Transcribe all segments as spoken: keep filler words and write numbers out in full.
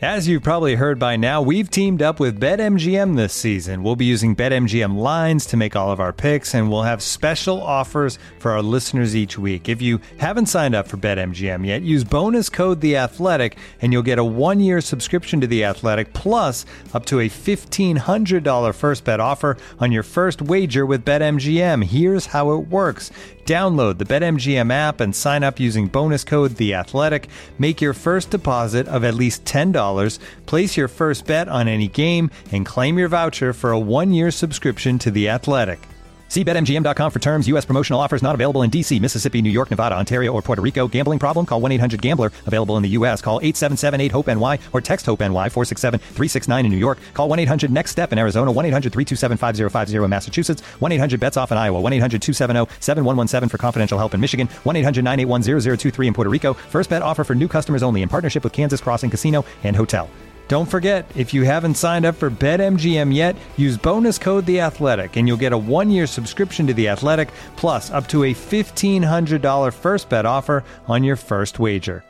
As you've probably heard by now, we've teamed up with BetMGM this season. We'll be using BetMGM lines to make all of our picks, and we'll have special offers for our listeners each week. If you haven't signed up for BetMGM yet, use bonus code The Athletic, and you'll get a one-year subscription to The Athletic, plus up to a fifteen hundred dollars first bet offer on your first wager with BetMGM. Here's how it works. Download the BetMGM app and sign up using bonus code The Athletic. Make your first deposit of at least ten dollars. Place your first bet on any game and claim your voucher for a one-year subscription to The Athletic. See Bet M G M dot com for terms. U S promotional offers not available in D C, Mississippi, New York, Nevada, Ontario, or Puerto Rico. Gambling problem? Call one eight hundred gambler. Available in the U S. Call eight seven seven eight hope N Y or text HOPE-NY four six seven three six nine in New York. Call one eight hundred next step in Arizona. one eight hundred three two seven five zero five zero in Massachusetts. one eight hundred bets off in Iowa. one eight hundred two seven zero seven one one seven for confidential help in Michigan. one eight hundred nine eight one zero zero two three in Puerto Rico. First bet offer for new customers only in partnership with Kansas Crossing Casino and Hotel. Don't forget, if you haven't signed up for BetMGM yet, use bonus code The Athletic, and you'll get a one-year subscription to The Athletic, plus up to a fifteen hundred dollars first bet offer on your first wager.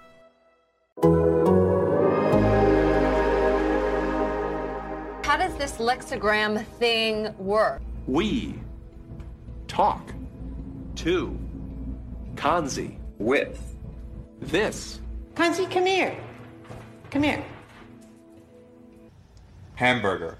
How does this Lexigram thing work? We talk to Kanzi with this. Kanzi, come here. Come here. Hamburger.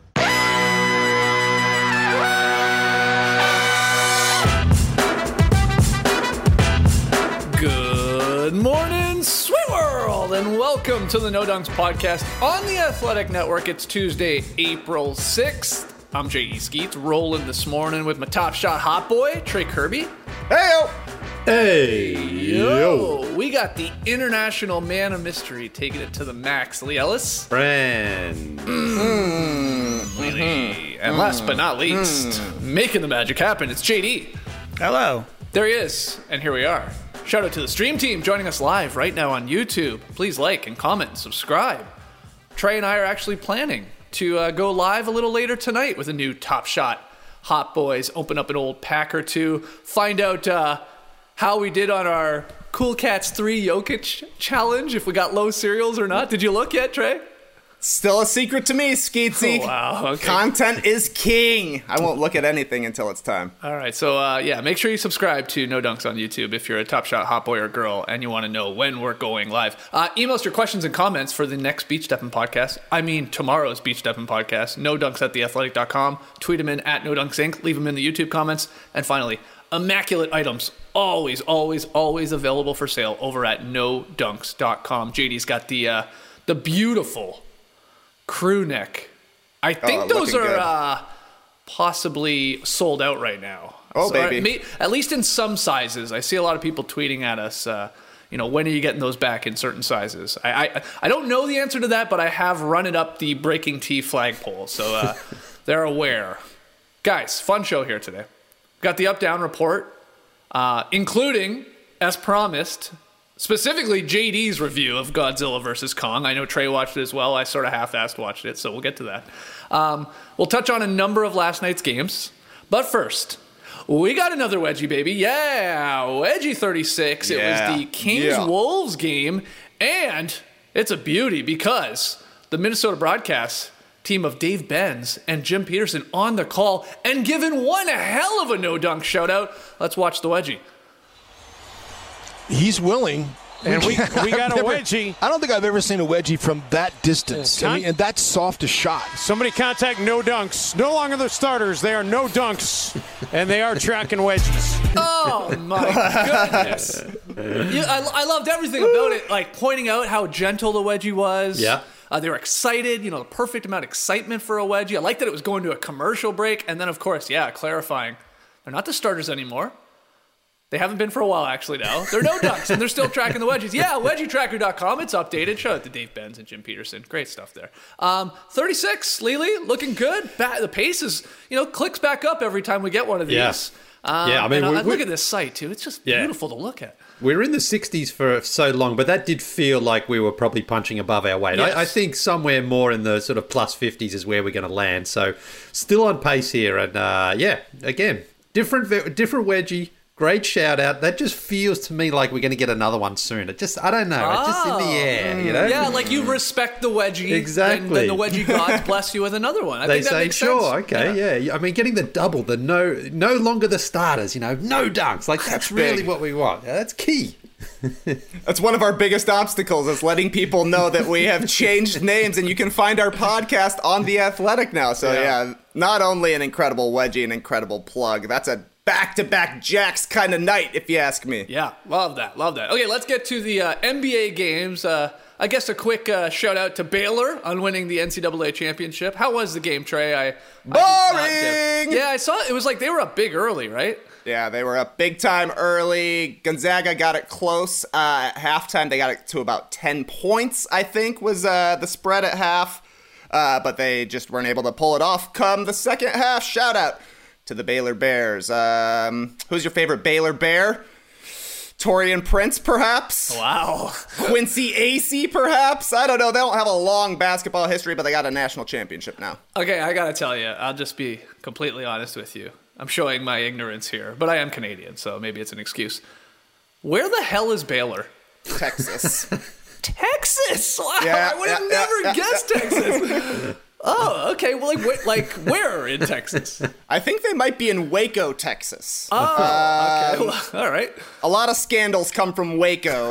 Good morning, sweet world, and welcome to the No Dunks podcast on the Athletic Network. It's Tuesday, April sixth. I'm J E Skeets, rolling this morning with my top shot hot boy, Trey Kirby. Hey-o! Hey, Yo, we got the international man of mystery taking it to the max, Lee Ellis. friend. Mm. Lee. And last but not least, making the magic happen, it's J D. Hello. There he is, and here we are. Shout out to the stream team joining us live right now on YouTube. Please like and comment and subscribe. Trey and I are actually planning to uh, go live a little later tonight with a new Top Shot Hot Boys, open up an old pack or two, find out uh, how we did on our Cool Cats three Jokic challenge, if we got low cereals or not. Did you look yet, Trey? Still a secret to me, Skeetsy. Oh, wow, okay. Content is king. I won't look at anything until it's time. All right, so uh, yeah, make sure you subscribe to No Dunks on YouTube if you're a Top Shot hot boy or girl and you want to know when we're going live. Uh, email us your questions and comments for the next Beach Steppin' podcast. I mean, tomorrow's Beach Steppin' podcast. No Dunks at the athletic dot com. Tweet them in at No Dunks Incorporated. Leave them in the YouTube comments. And finally, immaculate items. Always, always, always available for sale over at no dunks dot com. J D's got the uh, the beautiful crew neck. I think Oh, those looking are good. uh, possibly sold out right now. Oh, So, baby. uh, may- at least in some sizes. I see a lot of people tweeting at us, uh, you know, when are you getting those back in certain sizes? I, I I don't know the answer to that, but I have run it up the Breaking Tea flagpole, so uh, they're aware. Guys, fun show here today. Got the up-down report, uh, including, as promised, specifically J D's review of Godzilla versus Kong. I know Trey watched it as well. I sort of half-assed watched it, so we'll get to that. Um, we'll touch on a number of last night's games. But first, we got another wedgie, baby. Yeah, wedgie thirty-six. Yeah. It was the Kings-Wolves game, and it's a beauty because the Minnesota broadcast team of Dave Benz and Jim Peterson on the call and giving one hell of a no-dunk shout-out. Let's watch the wedgie. He's willing. And we, we got a Never- wedgie. I don't think I've ever seen a wedgie from that distance. Yeah, I mean, and that's soft a shot. Somebody contact No Dunks. No longer the starters. They are No Dunks, and they are tracking wedgies. Oh, my goodness. Yeah, I, I loved everything about it, like pointing out how gentle the wedgie was. Yeah. Uh, they were excited, you know, the perfect amount of excitement for a wedgie. I liked that it was going to a commercial break. And then, of course, yeah, clarifying, they're not the starters anymore. They haven't been for a while, actually, now. They're No Dunks, and they're still tracking the wedgies. Yeah, wedgie tracker dot com, it's updated. Shout out to Dave Benz and Jim Peterson. Great stuff there. Um, thirty-six, Lely, looking good. Ba- the pace is, you know, clicks back up every time we get one of these. Yeah. Um, Yeah, I mean, and, we- uh, look we- at this site, too. It's just Yeah. beautiful to look at. We were in the sixties for so long, but that did feel like we were probably punching above our weight. Yes. I, I think somewhere more in the sort of plus fifties is where we're going to land. So still on pace here. And uh, yeah, again, different ve- different wedgie, Great shout out. That just feels to me like we're going to get another one soon. It just, I don't know. It's just in the air, you know? Yeah, like you respect the wedgie. Exactly. And then the wedgie gods bless you with another one. I they think that say, makes sure, sense. okay, yeah. yeah. I mean, getting the double, the no, no longer the starters, you know, no dunks. Like, that's, that's really what we want. Yeah, that's key. That's one of our biggest obstacles, is letting people know that we have changed names, and you can find our podcast on The Athletic now. So, yeah, yeah not only an incredible wedgie, an incredible plug, that's a back-to-back Jacks kind of night, if you ask me. Yeah, love that, love that. Okay, let's get to the uh, N B A games. Uh, I guess a quick uh, shout-out to Baylor on winning the N C double A championship. How was the game, Trey? I, Boring! I get, yeah, I saw it. It was like they were up big early, right? Yeah, they were up big time early. Gonzaga got it close. Uh, at halftime, they got it to about ten points, I think, was uh, the spread at half. Uh, but they just weren't able to pull it off come the second half. Shout-out to the Baylor Bears. Um, who's your favorite Baylor Bear? Torian Prince, perhaps? Wow. Quincy Acey, perhaps? I don't know. They don't have a long basketball history, but they got a national championship now. Okay, I gotta tell you, I'll just be completely honest with you. I'm showing my ignorance here, but I am Canadian, so maybe it's an excuse. Where the hell is Baylor? Texas. Texas? Wow, Yeah, I would have yeah, never yeah, guessed yeah. Texas. Oh, okay. Well, like, wh- like where in Texas? I think they might be in Waco, Texas. Oh, okay. Um, Well, all right. A lot of scandals come from Waco.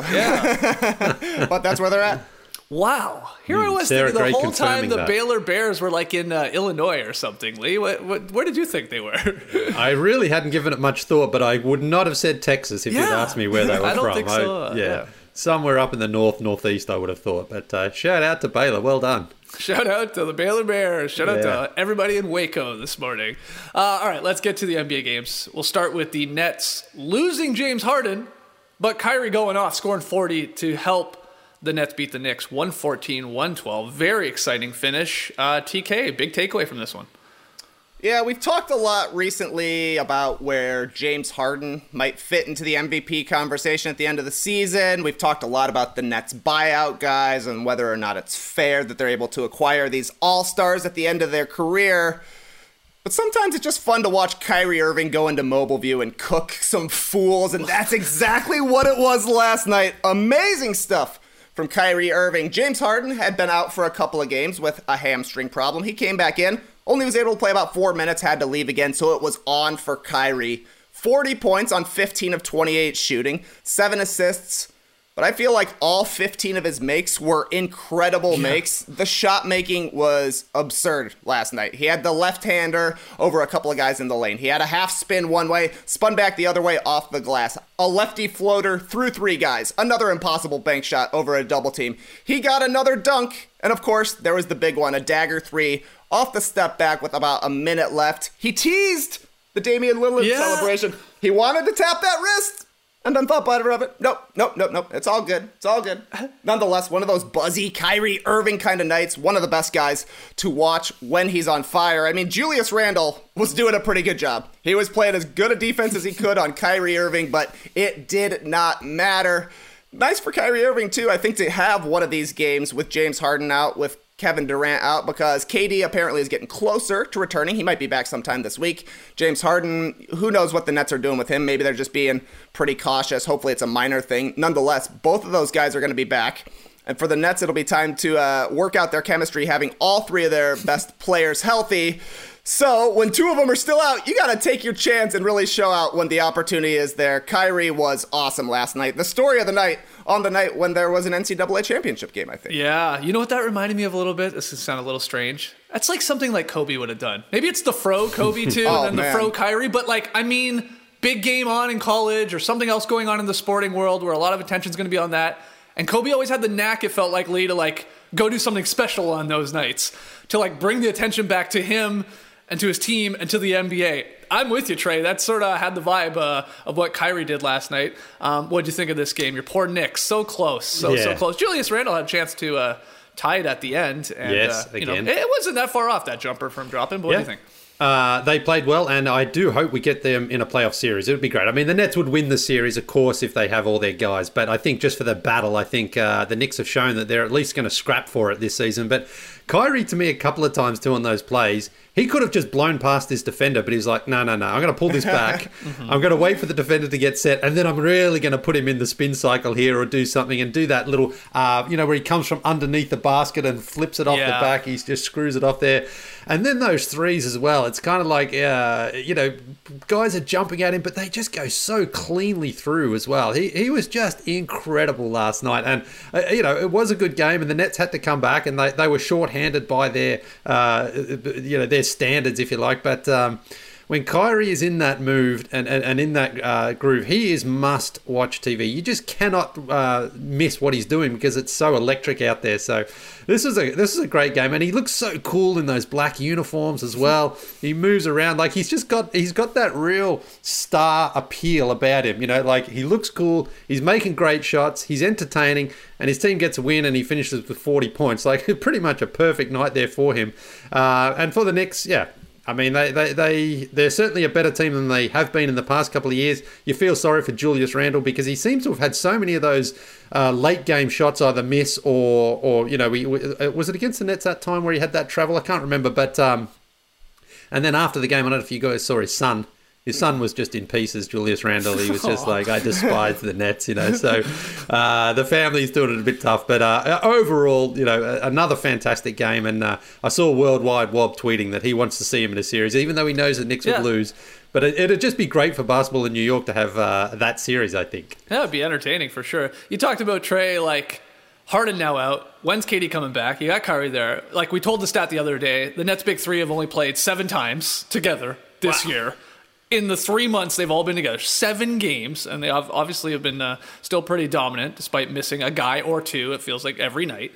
Yeah. But that's where they're at. Wow. Here I was Sarah thinking the Gray whole time confirming the that. Baylor Bears were like in uh, Illinois or something. Lee, what, what, where did you think they were? I really hadn't given it much thought, but I would not have said Texas if you'd Yeah. asked me where they were I don't from. think so, I, yeah. yeah. Somewhere up in the north, northeast, I would have thought. But uh, shout out to Baylor. Well done. Shout out to the Baylor Bears. Shout out Yeah. to everybody in Waco this morning. Uh, all right, let's get to the N B A games. We'll start with the Nets losing James Harden, but Kyrie going off, scoring forty to help the Nets beat the Knicks one fourteen one twelve. Very exciting finish. Uh, T K, big takeaway from this one. Yeah, we've talked a lot recently about where James Harden might fit into the M V P conversation at the end of the season. We've talked a lot about the Nets buyout guys and whether or not it's fair that they're able to acquire these all-stars at the end of their career. But sometimes it's just fun to watch Kyrie Irving go into Mobile View and cook some fools, and that's exactly what it was last night. Amazing stuff from Kyrie Irving. James Harden had been out for a couple of games with a hamstring problem. He came back in. Only was able to play about four minutes, had to leave again, so it was on for Kyrie. forty points on fifteen of twenty-eight shooting, seven assists, but I feel like all fifteen of his makes were incredible yeah. makes. The shot making was absurd last night. He had the left-hander over a couple of guys in the lane. He had a half spin one way, spun back the other way off the glass. A lefty floater through three guys. Another impossible bank shot over a double team. He got another dunk, and of course, there was the big one, a dagger three off the step back with about a minute left. He teased the Damian Lillard yeah. celebration. He wanted to tap that wrist and then thought better of it. Nope, nope, nope, nope. It's all good. It's all good. Nonetheless, one of those buzzy Kyrie Irving kind of nights. One of the best guys to watch when he's on fire. I mean, Julius Randle was doing a pretty good job. He was playing as good a defense as he could on Kyrie Irving, but it did not matter. Nice for Kyrie Irving, too, I think, to have one of these games with James Harden out, with Kevin Durant out, because K D apparently is getting closer to returning. He might be back sometime this week. James Harden, who knows what the Nets are doing with him. Maybe they're just being pretty cautious. Hopefully it's a minor thing. Nonetheless, both of those guys are going to be back. And for the Nets, it'll be time to uh, work out their chemistry, having all three of their best players healthy. So when two of them are still out, you got to take your chance and really show out when the opportunity is there. Kyrie was awesome last night. The story of the night on the night when there was an N C double A championship game, I think. Yeah. You know what that reminded me of a little bit? This is sound a little strange. That's like something like Kobe would have done. Maybe it's the Fro Kobe too, oh, and then man. the Fro Kyrie. But like, I mean, big game on in college or something else going on in the sporting world where a lot of attention's going to be on that. And Kobe always had the knack, it felt like, Lee, to like go do something special on those nights to like bring the attention back to him and to his team and to the N B A. I'm with you, Trey. That sort of had the vibe uh, of what Kyrie did last night. Um, what'd you think of this game? Your poor Knicks, so close, so Yeah. so close. Julius Randle had a chance to uh, tie it at the end, and Yes, uh, you know, again. it wasn't that far off, that jumper from dropping. But what Yeah. do you think? Uh, they played well, and I do hope we get them in a playoff series. It would be great. I mean, the Nets would win the series, of course, if they have all their guys. But I think just for the battle, I think uh, the Knicks have shown that they're at least going to scrap for it this season. But Kyrie, to me, a couple of times too on those plays, he could have just blown past his defender, but he's like, no, no, no, I'm going to pull this back. mm-hmm. I'm going to wait for the defender to get set, and then I'm really going to put him in the spin cycle here or do something and do that little, uh, you know, where he comes from underneath the basket and flips it off yeah. the back. He just screws it off there. And then those threes as well. It's kind of like, uh, you know, guys are jumping at him, but they just go so cleanly through as well. He he was just incredible last night. And, uh, you know, it was a good game, and the Nets had to come back, and they, they were shorthanded by their, uh, you know, their standards, if you like. But um, when Kyrie is in that move and, and, and in that uh, groove, he is must-watch T V. You just cannot uh, miss what he's doing because it's so electric out there. So this is a this is a great game, and he looks so cool in those black uniforms as well. He moves around like he's just got he's got that real star appeal about him. You know, like he looks cool. He's making great shots. He's entertaining, and his team gets a win, and he finishes with forty points. Like pretty much a perfect night there for him. Uh, and for the Knicks, yeah. I mean, they, they, they, they're certainly a better team than they have been in the past couple of years. You feel sorry for Julius Randle because he seems to have had so many of those uh, late-game shots either miss or, or you know, we, we, was it against the Nets that time where he had that travel? I can't remember. But um, and then after the game, I don't know if you guys saw his son. His son was just in pieces, Julius Randle. He was just like, I despise the Nets, you know. So uh, the family's doing it a bit tough. But uh, overall, you know, another fantastic game. And uh, I saw Worldwide Wob tweeting that he wants to see him in a series, even though he knows the Knicks yeah. would lose. But it, it'd just be great for basketball in New York to have uh, that series, I think. That would be entertaining for sure. You talked about Trey, like, Harden now out. When's K D coming back? You got Kyrie there. Like, we told the stat the other day, the Nets' big three have only played seven times together this wow. year. In the three months they've all been together, seven games, and they obviously have been uh, still pretty dominant despite missing a guy or two, it feels like, every night.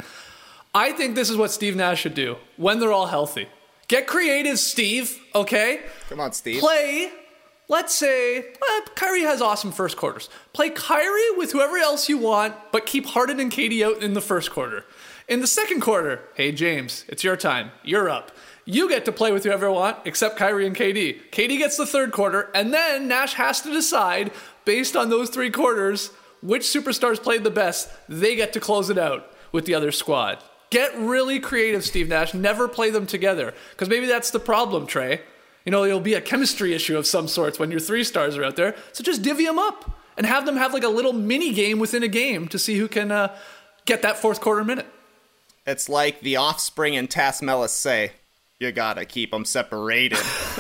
I think this is what Steve Nash should do when they're all healthy. Get creative, Steve, okay? Come on, Steve. Play, let's say, uh, Kyrie has awesome first quarters. Play Kyrie with whoever else you want, but keep Harden and K D out in the first quarter. In the second quarter, hey, James, it's your time. You're up. You get to play with whoever you want, except Kyrie and K D. K D gets the third quarter, and then Nash has to decide, based on those three quarters, which superstars played the best. They get to close it out with the other squad. Get really creative, Steve Nash. Never play them together, because maybe that's the problem, Trey. You know, it'll be a chemistry issue of some sorts when your three stars are out there. So just divvy them up and have them have like a little mini game within a game to see who can uh, get that fourth quarter minute. It's like The Offspring and Taz Mellis say, you gotta keep them separated.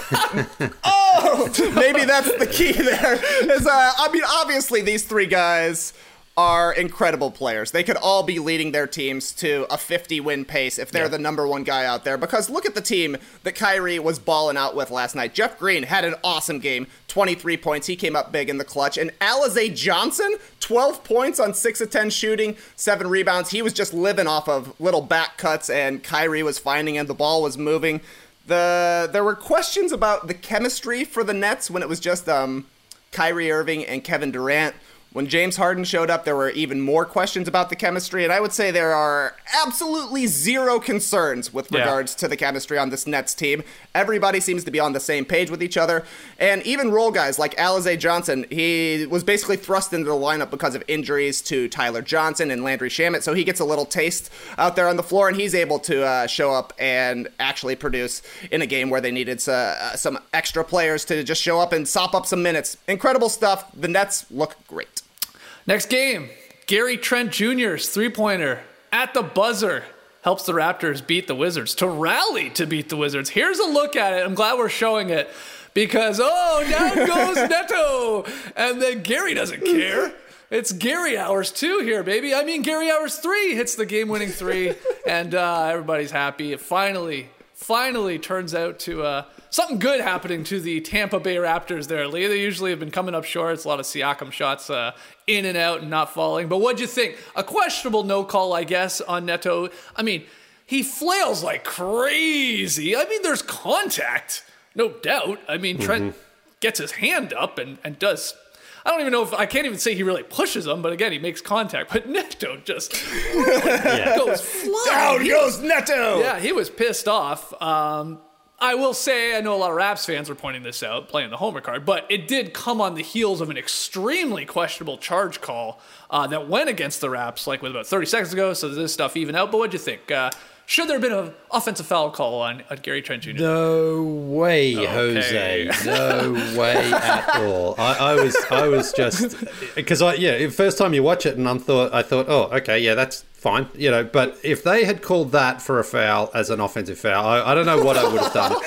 oh, maybe that's the key there. Is, uh, I mean, obviously these three guys are incredible players. They could all be leading their teams to a fifty-win pace if they're yeah. the number one guy out there. Because look at the team that Kyrie was balling out with last night. Jeff Green had an awesome game, twenty-three points. He came up big in the clutch. And Alize Johnson, twelve points on six of ten shooting, seven rebounds. He was just living off of little back cuts, and Kyrie was finding him. The ball was moving. The There were questions about the chemistry for the Nets when it was just um, Kyrie Irving and Kevin Durant. When James Harden showed up, there were even more questions about the chemistry, and I would say there are absolutely zero concerns with regards yeah. to the chemistry on this Nets team. Everybody seems to be on the same page with each other, and even role guys like Alize Johnson, he was basically thrust into the lineup because of injuries to Tyler Johnson and Landry Shamet, so he gets a little taste out there on the floor, and he's able to uh, show up and actually produce in a game where they needed uh, some extra players to just show up and sop up some minutes. Incredible stuff. The Nets look great. Next game, Gary Trent Junior's three-pointer at the buzzer helps the Raptors beat the Wizards, to rally to beat the Wizards. Here's a look at it. I'm glad we're showing it because, oh, down goes Neto. And then Gary doesn't care. It's Gary hours two here, baby. I mean, Gary hours three hits the game-winning three, and uh, everybody's happy. It finally, finally turns out to uh, something good happening to the Tampa Bay Raptors there, Lee. They usually have been coming up short. It's a lot of Siakam shots uh, in and out and not falling. But what'd you think? A questionable no call, I guess, on Neto. I mean, he flails like crazy. I mean, there's contact, no doubt. I mean, Trent mm-hmm. gets his hand up and, and does... I don't even know if... I can't even say he really pushes him, but again, he makes contact. But Neto just yeah. goes flying. Down goes Neto! Yeah, he was pissed off. Um... I will say, I know a lot of Raps fans were pointing this out, playing the homer card, but it did come on the heels of an extremely questionable charge call uh, that went against the Raps, like with about thirty seconds ago, so this stuff even out. But what'd you think? Uh, should there have been an offensive foul call on, on Gary Trent Junior? No way, Okay. Jose. No way at all. I, I was, I was just because I, yeah, the first time you watch it, and I thought, I thought, oh, okay, yeah, that's fine, you know. But if they had called that for a foul as an offensive foul, I, I don't know what I would have done.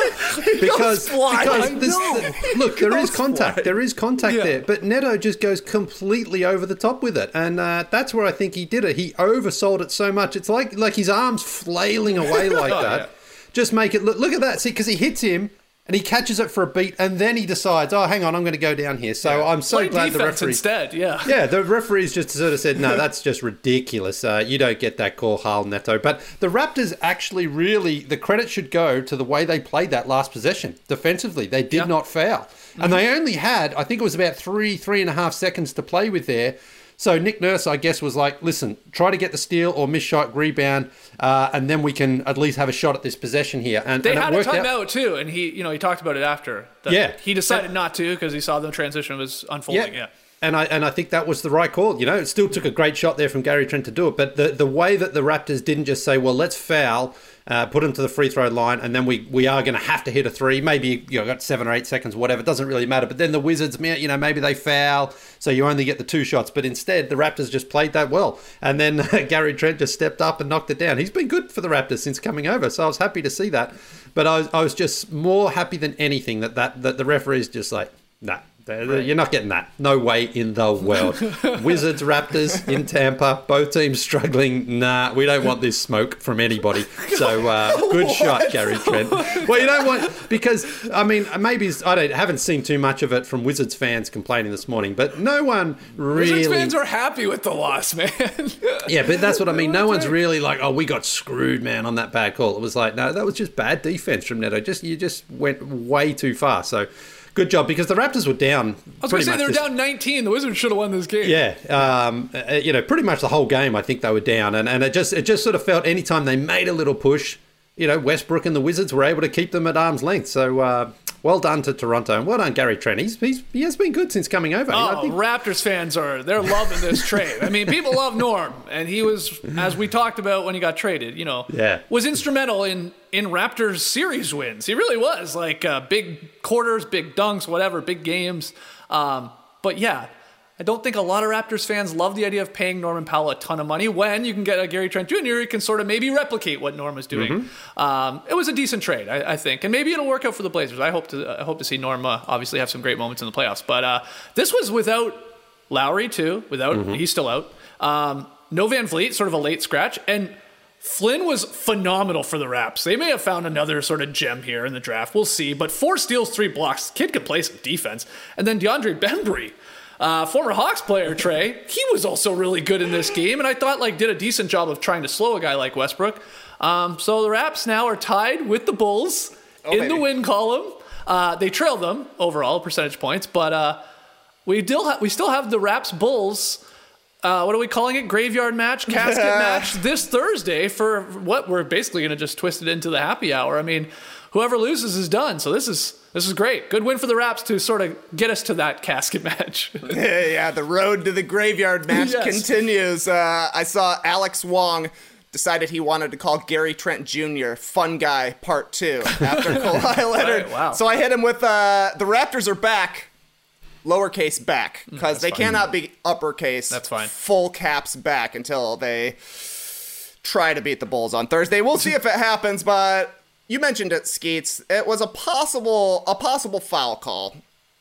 Because, because this, the, look, there is contact. There is contact Yeah. there. But Neto just goes completely over the top with it. And uh, that's where I think he did it. He oversold it so much. It's like like his arms flailing away like Oh, that. yeah. Just make it look, look at that. See, because he hits him and he catches it for a beat and then he decides, oh, hang on, I'm going to go down here. So Yeah. I'm so Play glad the defense referee... instead, yeah. Yeah, the referees just sort of said, no, that's just ridiculous. Uh, you don't get that call, Harl Neto. But the Raptors actually really, the credit should go to the way they played that last possession. Defensively, they did Yeah. not foul. And they only had, I think it was about three, three and a half seconds to play with there. So Nick Nurse, I guess, was like, listen, try to get the steal or miss shot rebound, uh, and then we can at least have a shot at this possession here. And, They and had it a worked out. timeout too, and he, you know, he talked about it after. That Yeah. he decided not to because he saw the transition was unfolding. Yeah, And I and I think that was the right call. You know, it still took a great shot there from Gary Trent to do it, but the the way that the Raptors didn't just say, well, let's foul, uh, put him to the free throw line, and then we we are going to have to hit a three. Maybe you know, got seven or eight seconds, whatever. It doesn't really matter. But then the Wizards, you know, maybe they foul, so you only get the two shots. But instead, the Raptors just played that well, and then uh, Gary Trent just stepped up and knocked it down. He's been good for the Raptors since coming over, so I was happy to see that. But I was I was just more happy than anything that that, that the referees just like, nah. You're not getting that. No way in the world. Wizards, Raptors in Tampa, both teams struggling. Nah, we don't want this smoke from anybody. So uh, good shot, Gary Trent. Well, you don't want, because, I mean, maybe, I don't, haven't seen too much of it from Wizards fans complaining this morning, but no one really... Wizards fans are happy with the loss, man. Yeah, but that's what I mean. No one's really like, oh, we got screwed, man, on that bad call. It was like, no, that was just bad defense from Neto. Just You just went way too far. So... good job, because the Raptors were down. I was going to say they were this, down nineteen. The Wizards should have won this game. Yeah, um, uh, you know, pretty much the whole game. I think they were down, and, and it just it just sort of felt anytime they made a little push, you know, Westbrook and the Wizards were able to keep them at arm's length. So uh, well done to Toronto, and well done Gary Trent. He's, he's he has been good since coming over. Oh, you know, I think... Raptors fans are they're loving this trade. I mean, people love Norm, and he was, as we talked about when he got traded, you know, yeah. was instrumental in. in Raptors series wins. He really was, like uh, big quarters, big dunks, whatever, big games. Um, but yeah, I don't think a lot of Raptors fans love the idea of paying Norman Powell a ton of money when you can get a Gary Trent Junior who can sort of maybe replicate what Norm is doing. Mm-hmm. Um, it was a decent trade, I, I think, and maybe it'll work out for the Blazers. I hope to I hope to see Norm uh, obviously have some great moments in the playoffs. But uh, this was without Lowry too, without mm-hmm. he's still out. Um, no Van Vliet, sort of a late scratch, and Flynn was phenomenal for the Raps. They may have found another sort of gem here in the draft. We'll see. But four steals, three blocks. Kid could play some defense. And then DeAndre Bembry, uh, former Hawks player, Trey, he was also really good in this game. And I thought like did a decent job of trying to slow a guy like Westbrook. Um, so the Raps now are tied with the Bulls oh, in baby. the win column. Uh, they trailed them overall percentage points. But uh, we, still ha- we still have the Raps Bulls. Uh, what are we calling it? Graveyard match, casket match this Thursday for what we're basically going to just twist it into the happy hour. I mean, whoever loses is done. So this is this is great. Good win for the Raps to sort of get us to that casket match. Yeah, the road to the graveyard match yes. continues. Uh, I saw Alex Wong decided he wanted to call Gary Trent Junior Fun Guy Part Two after Kawhi Leonard. Right, wow. So I hit him with uh, the Raptors are back. Lowercase back, because they fine. cannot be uppercase. That's fine. Full caps back until they try to beat the Bulls on Thursday. We'll see if it happens, but you mentioned it, Skeets. It was a possible a possible foul call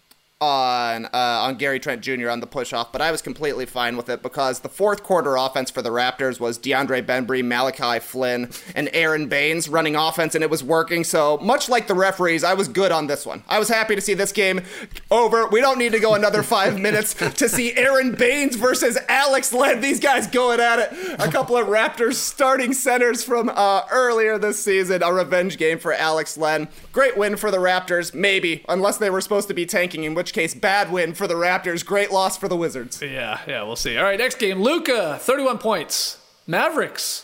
on uh, on Gary Trent Junior on the push-off, but I was completely fine with it because the fourth quarter offense for the Raptors was DeAndre Bembry, Malachi Flynn, and Aaron Baines running offense, and it was working. So much like the referees, I was good on this one. I was happy to see this game over. We don't need to go another five minutes to see Aaron Baines versus Alex Len. These guys going at it. A couple of Raptors starting centers from uh, earlier this season. A revenge game for Alex Len. Great win for the Raptors, maybe, unless they were supposed to be tanking, in which case, bad win for the Raptors. Great loss for the Wizards. Yeah, yeah, we'll see. All right, next game. Luka, thirty-one points. Mavericks,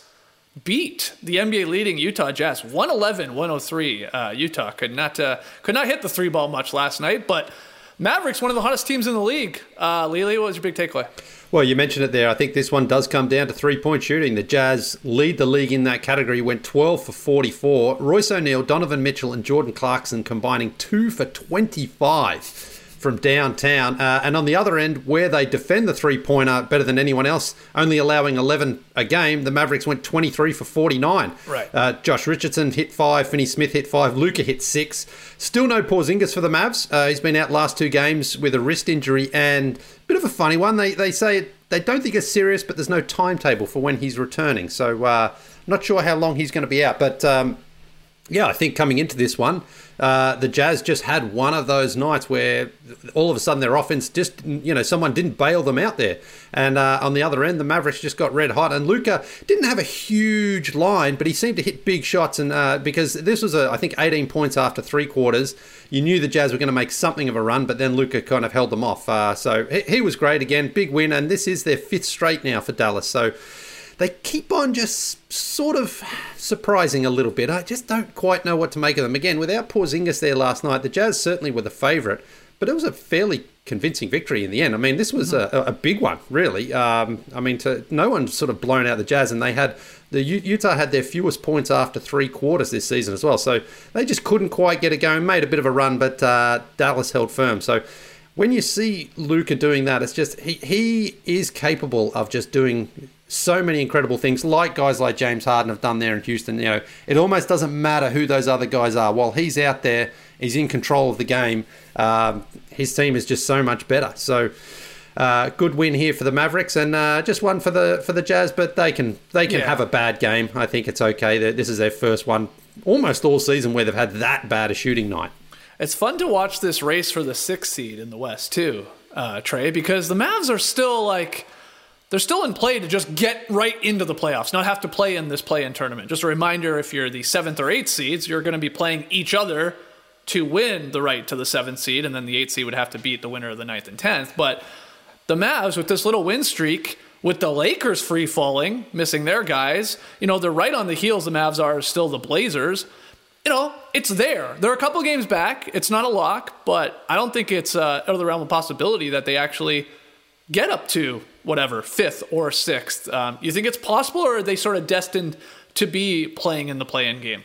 beat the N B A leading Utah Jazz one eleven one oh three. Uh, Utah could not uh, could not hit the three ball much last night, but Mavericks, one of the hottest teams in the league. Uh, Lily, what was your big takeaway? Well, you mentioned it there. I think this one does come down to three-point shooting. The Jazz lead the league in that category, went twelve for forty-four. Royce O'Neal, Donovan Mitchell, and Jordan Clarkson combining two for twenty-five from downtown. Uh, and on the other end, where they defend the three-pointer better than anyone else, only allowing eleven a game, the Mavericks went twenty-three for forty-nine. Right. Uh, Josh Richardson hit five, Finney Smith hit five, Luka hit six. Still no Porzingis for the Mavs. Uh, he's been out last two games with a wrist injury, and a bit of a funny one. They they say they don't think it's serious, but there's no timetable for when he's returning. So uh, not sure how long he's going to be out. But um, yeah, I think coming into this one, uh, the Jazz just had one of those nights where all of a sudden their offense just, you know, someone didn't bail them out there. And uh, on the other end, the Mavericks just got red hot. And Luka didn't have a huge line, but he seemed to hit big shots. And uh, because this was, a, I think, eighteen points after three quarters, you knew the Jazz were going to make something of a run, but then Luka kind of held them off. Uh, so he, he was great again, big win. And this is their fifth straight now for Dallas. So they keep on just sort of surprising a little bit. I just don't quite know what to make of them. Again, without Porzingis there last night, the Jazz certainly were the favourite, but it was a fairly convincing victory in the end. I mean, this was a, a big one, really. Um, I mean, to, no one sort of blown out the Jazz, and they had the Utah had their fewest points after three quarters this season as well. So they just couldn't quite get it going. Made a bit of a run, but uh, Dallas held firm. So when you see Luka doing that, it's just he he is capable of just doing so many incredible things, like guys like James Harden have done there in Houston. You know, it almost doesn't matter who those other guys are. While he's out there, he's in control of the game. Um, his team is just so much better. So, uh, good win here for the Mavericks, and uh, just one for the for the Jazz. But they can they can Yeah. have have a bad game. I think it's okay. This is their first one almost all season where they've had that bad a shooting night. It's fun to watch this race for the sixth seed in the West too, uh, Trey, because the Mavs are still like. They're still in play to just get right into the playoffs, not have to play in this play-in tournament. Just a reminder, if you're the seventh or eighth seeds, you're going to be playing each other to win the right to the seventh seed, and then the eighth seed would have to beat the winner of the ninth and tenth. But the Mavs, with this little win streak, with the Lakers free-falling, missing their guys, you know, they're right on the heels the Mavs are still the Blazers. You know, it's there. They're a couple games back. It's not a lock, but I don't think it's uh, out of the realm of possibility that they actually get up to whatever, fifth or sixth. Um, you think it's possible, or are they sort of destined to be playing in the play-in game?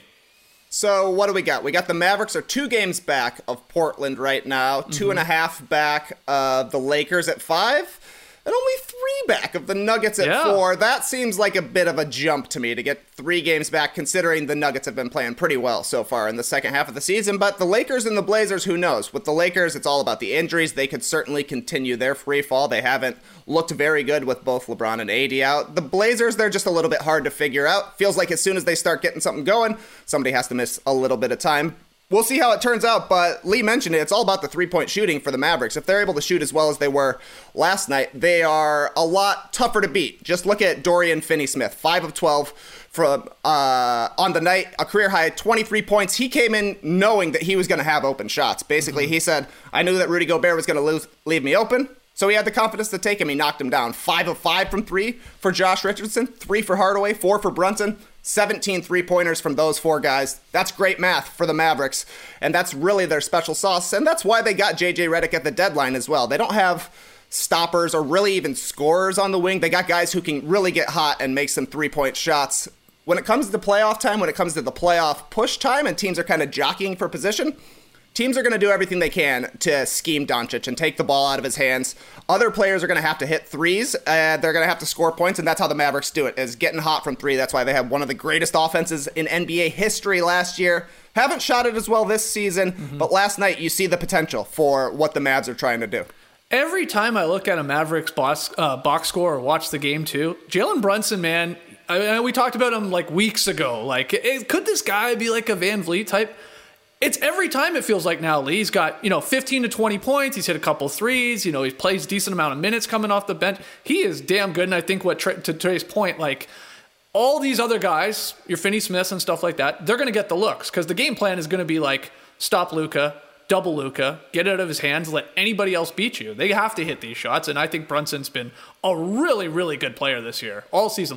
So what do we got? We got the Mavericks are two games back of Portland right now, mm-hmm. two and a half back of the Lakers at five, and only three back of the Nuggets at yeah. four. That seems like a bit of a jump to me to get three games back, considering the Nuggets have been playing pretty well so far in the second half of the season. But the Lakers and the Blazers, who knows? With the Lakers, it's all about the injuries. They could certainly continue their free fall. They haven't looked very good with both LeBron and A D out. The Blazers, they're just a little bit hard to figure out. Feels like as soon as they start getting something going, somebody has to miss a little bit of time. We'll see how it turns out, but Lee mentioned it. It's all about the three-point shooting for the Mavericks. If they're able to shoot as well as they were last night, they are a lot tougher to beat. Just look at Dorian Finney-Smith, five of twelve from uh, on the night, a career high, twenty-three points. He came in knowing that he was going to have open shots. Basically, mm-hmm. he said, I knew that Rudy Gobert was going to leave me open, so he had the confidence to take him. He knocked him down. Five of five from three for Josh Richardson, three for Hardaway, four for Brunson. seventeen three-pointers from those four guys. That's great math for the Mavericks, and that's really their special sauce, and that's why they got J J Redick at the deadline as well. They don't have stoppers or really even scorers on the wing. They got guys who can really get hot and make some three-point shots. When it comes to playoff time, when it comes to the playoff push time, and teams are kind of jockeying for position, teams are going to do everything they can to scheme Doncic and take the ball out of his hands. Other players are going to have to hit threes, and they're going to have to score points, and that's how the Mavericks do it, is getting hot from three. That's why they have one of the greatest offenses in N B A history last year. Haven't shot it as well this season, mm-hmm. but last night you see the potential for what the Mavs are trying to do. Every time I look at a Mavericks box, uh, box score or watch the game too, Jalen Brunson, man, I mean, we talked about him like weeks ago. Like, could this guy be like a Van Vliet type? It's every time it feels like now, Lee. He's got, you know, fifteen to twenty points. He's hit a couple threes. You know, he plays a decent amount of minutes coming off the bench. He is damn good. And I think what, to Trey's point, like, all these other guys, your Finney Smiths and stuff like that, they're going to get the looks because the game plan is going to be like, stop Luka, double Luka, get it out of his hands, let anybody else beat you. They have to hit these shots. And I think Brunson's been a really, really good player this year, all season long.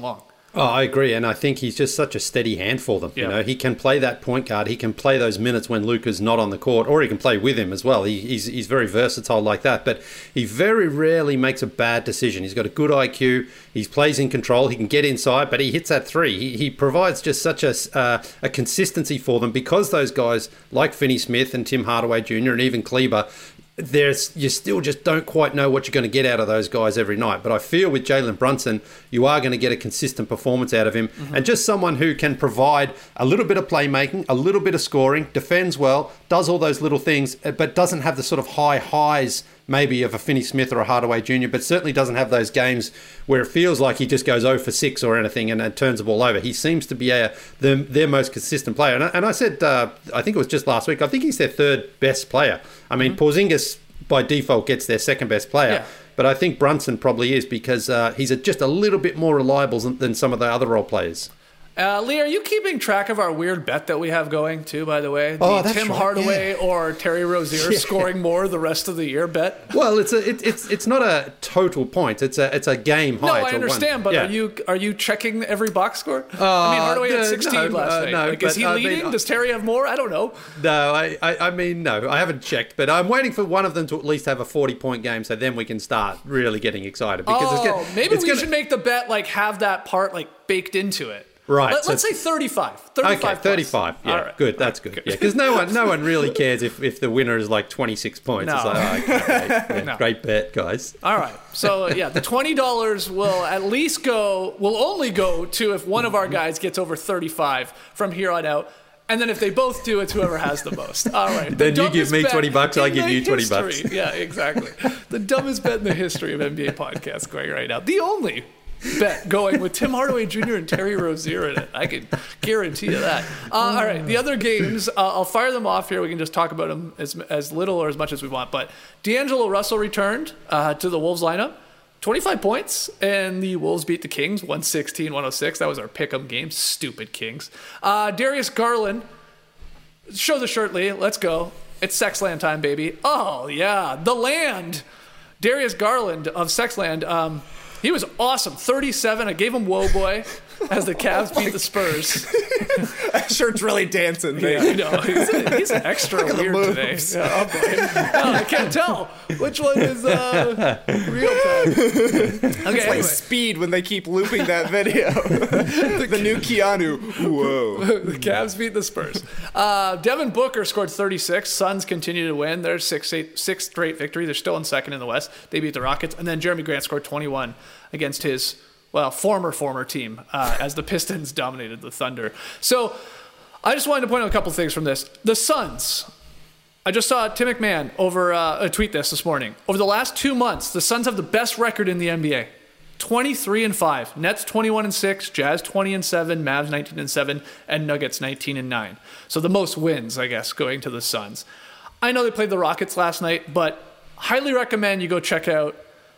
Oh, I agree, and I think he's just such a steady hand for them. Yeah. You know, he can play that point guard. He can play those minutes when Luka's not on the court, or he can play with him as well. He, he's he's very versatile like that. But he very rarely makes a bad decision. He's got a good I Q. He plays in control. He can get inside, but he hits that three. He he provides just such a uh, a consistency for them because those guys like Finney Smith and Tim Hardaway Junior and even Kleber. There's you still just don't quite know what you're going to get out of those guys every night. But I feel with Jalen Brunson, you are going to get a consistent performance out of him. Mm-hmm. And just someone who can provide a little bit of playmaking, a little bit of scoring, defends well, does all those little things, but doesn't have the sort of high highs maybe of a Finney Smith or a Hardaway Junior, but certainly doesn't have those games where it feels like he just goes oh for six or anything and, and turns the ball over. He seems to be a, the, their most consistent player. And I, and I said, uh, I think it was just last week, I think he's their third best player. I mean, mm-hmm. Porzingis by default gets their second best player. Yeah. But I think Brunson probably is because uh, he's a, just a little bit more reliable than, than some of the other role players. Uh, Lee, are you keeping track of our weird bet that we have going, too, by the way? The oh, that's Tim right, Hardaway yeah. or Terry Rozier yeah. scoring more the rest of the year bet? Well, it's a, it, it's it's not a total point. It's a it's a game high. No, it's I understand, but yeah. are you are you checking every box score? Uh, I mean, Hardaway no, had sixteen no, last uh, night. no, like, is he I leading? mean, Does Terry have more? I don't know. No, I, I, I mean, no, I haven't checked, but I'm waiting for one of them to at least have a forty-point game so then we can start really getting excited. Because oh, it's gonna, maybe it's we gonna, should make the bet, like, have that part, like, baked into it. Right. Let, so let's say thirty-five. thirty-five okay, thirty-five. Yeah, All right. good. That's good. Yeah, because no one, no one really cares if, if the winner is like twenty-six points. No. It's like, oh, okay, yeah, no. Great bet, guys. All right. So yeah, the twenty dollars will at least go. Will only go to if one of our guys gets over thirty-five from here on out. And then if they both do, it's whoever has the most. All right. Then you give me twenty bucks, I give you twenty bucks. Yeah, exactly. The dumbest bet in the history of N B A podcasts going right now. The only bet going with Tim Hardaway Junior and Terry Rozier in it. I can guarantee you that. Uh, all right. The other games, uh, I'll fire them off here. We can just talk about them as, as little or as much as we want. But D'Angelo Russell returned uh, to the Wolves lineup. twenty-five points, and the Wolves beat the Kings one sixteen one oh six. That was our pick'em game. Stupid Kings. Uh, Darius Garland, show the shirt, Lee. Let's go. It's Sexland time, baby. Oh, yeah. The land. Darius Garland of Sexland. Um, he was awesome. thirty-seven. I gave him Woe Boy as the Cavs beat the Spurs. That shirt's really dancing. Yeah, I know. He's, he's extra weird today. Yeah, no, I can't tell which one is uh, real time. Okay, it's like anyway. Speed when they keep looping that video. the, the new Keanu. Whoa. The Cavs beat the Spurs. Uh, Devin Booker scored thirty-six. Suns continue to win. Their sixth, eight, sixth straight victory. They're still in second in the West. They beat the Rockets. And then Jeremy Grant scored twenty-one against his well, former, former team uh, as the Pistons dominated the Thunder. So I just wanted to point out a couple things from this. The Suns, I just saw Tim McMahon over uh, tweet this this morning. Over the last two months, the Suns have the best record in the N B A. twenty-three and five. Nets twenty-one and six, Jazz twenty and seven, Mavs nineteen and seven, and Nuggets nineteen and nine. So the most wins, I guess, going to the Suns. I know they played the Rockets last night, but highly recommend you go check out,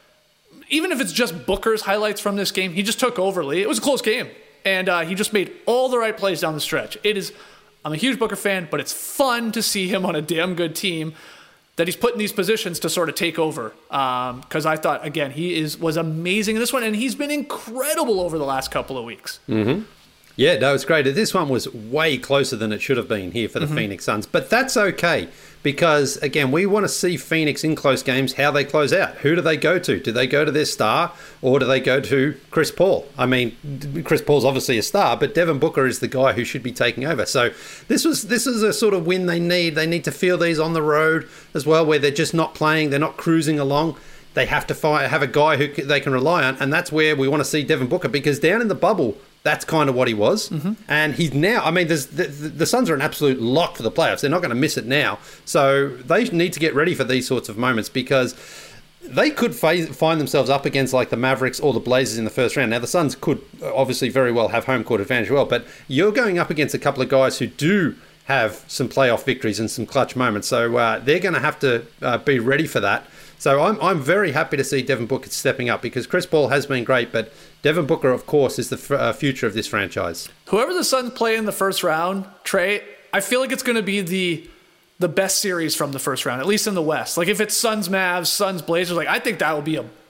even if it's just Booker's highlights from this game. He just took over, Lee. It was a close game, and uh, he just made all the right plays down the stretch. It is, I'm a huge Booker fan, but it's fun to see him on a damn good team that he's put in these positions to sort of take over. Because um, I thought, again, he is was amazing in this one, and he's been incredible over the last couple of weeks. Mm-hmm. Yeah, no, it's great. This one was way closer than it should have been here for the mm-hmm. Phoenix Suns. But that's okay because, again, we want to see Phoenix in close games, how they close out. Who do they go to? Do they go to their star or do they go to Chris Paul? I mean, Chris Paul's obviously a star, but Devin Booker is the guy who should be taking over. So this was this is a sort of win they need. They need to feel these on the road as well where they're just not playing, they're not cruising along. They have to find, have a guy who they can rely on, and that's where we want to see Devin Booker because down in the bubble, that's kind of what he was. Mm-hmm. And he's now, I mean, there's, the, the Suns are an absolute lock for the playoffs. They're not going to miss it now. So they need to get ready for these sorts of moments because they could fa- find themselves up against like the Mavericks or the Blazers in the first round. Now, the Suns could obviously very well have home court advantage as well, but you're going up against a couple of guys who do have some playoff victories and some clutch moments. So uh, they're going to have to uh, be ready for that. So I'm I'm very happy to see Devin Booker stepping up because Chris Paul has been great, but Devin Booker, of course, is the f- uh, future of this franchise. Whoever the Suns play in the first round, Trey, I feel like it's going to be the the best series from the first round, at least in the West. Like if it's Suns, Mavs, Suns, Blazers, like I think that will be a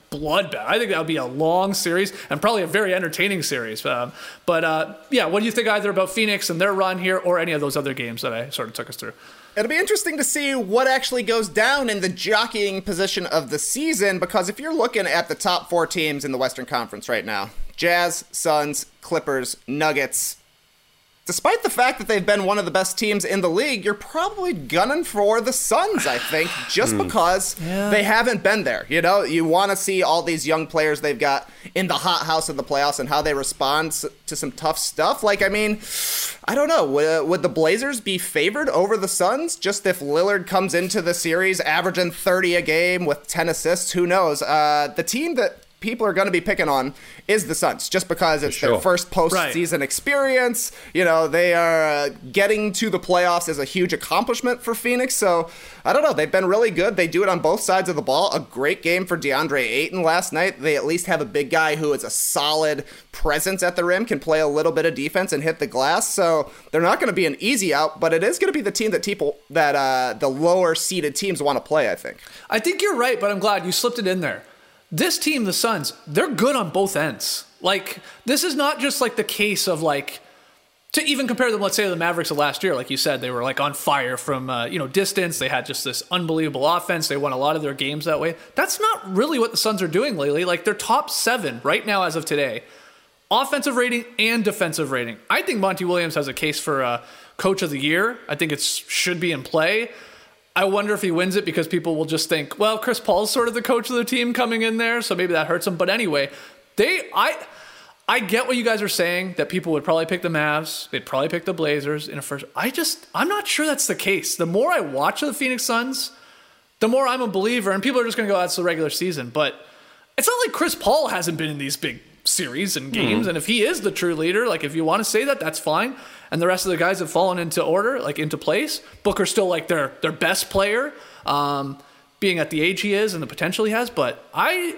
bloodbath. I think that would be a long series and probably a very entertaining series. Um, but uh, yeah, what do you think either about Phoenix and their run here or any of those other games that I sort of took us through? It'll be interesting to see what actually goes down in the jockeying position of the season, because if you're looking at the top four teams in the Western Conference right now, Jazz, Suns, Clippers, Nuggets, despite the fact that they've been one of the best teams in the league, you're probably gunning for the Suns, I think, just because yeah. they haven't been there. You know, you want to see all these young players they've got in the hothouse of the playoffs and how they respond to some tough stuff. Like, I mean, I don't know. Would, would the Blazers be favored over the Suns just if Lillard comes into the series averaging thirty a game with ten assists? Who knows? Uh, the team that people are going to be picking on is the Suns, just because it's sure. their first postseason right. experience. You know, they are uh, getting to the playoffs is a huge accomplishment for Phoenix. So I don't know. They've been really good. They do it on both sides of the ball. A great game for DeAndre Ayton last night. They at least have a big guy who is a solid presence at the rim, can play a little bit of defense and hit the glass. So they're not going to be an easy out, but it is going to be the team that people that uh, the lower seeded teams want to play, I think. I think you're right, but I'm glad you slipped it in there. This team, the Suns, they're good on both ends. Like, this is not just like the case of like, to even compare them, let's say, to the Mavericks of last year. Like you said, they were like on fire from, uh, you know, distance. They had just this unbelievable offense. They won a lot of their games that way. That's not really what the Suns are doing lately. Like, they're top seven right now as of today. Offensive rating and defensive rating. I think Monty Williams has a case for uh, coach of the year. I think it should be in play. I wonder if he wins it because people will just think, well, Chris Paul's sort of the coach of the team coming in there, so maybe that hurts him. But anyway, they, I, I get what you guys are saying, that people would probably pick the Mavs, they'd probably pick the Blazers in a first. I just, I'm not sure that's the case. The more I watch the Phoenix Suns, the more I'm a believer, and people are just going to go, that's the regular season. But it's not like Chris Paul hasn't been in these big series and games, mm-hmm. and if he is the true leader, like if you want to say that, that's fine. And the rest of the guys have fallen into order, like into place. Booker's still like their their best player, um, being at the age he is and the potential he has. But I,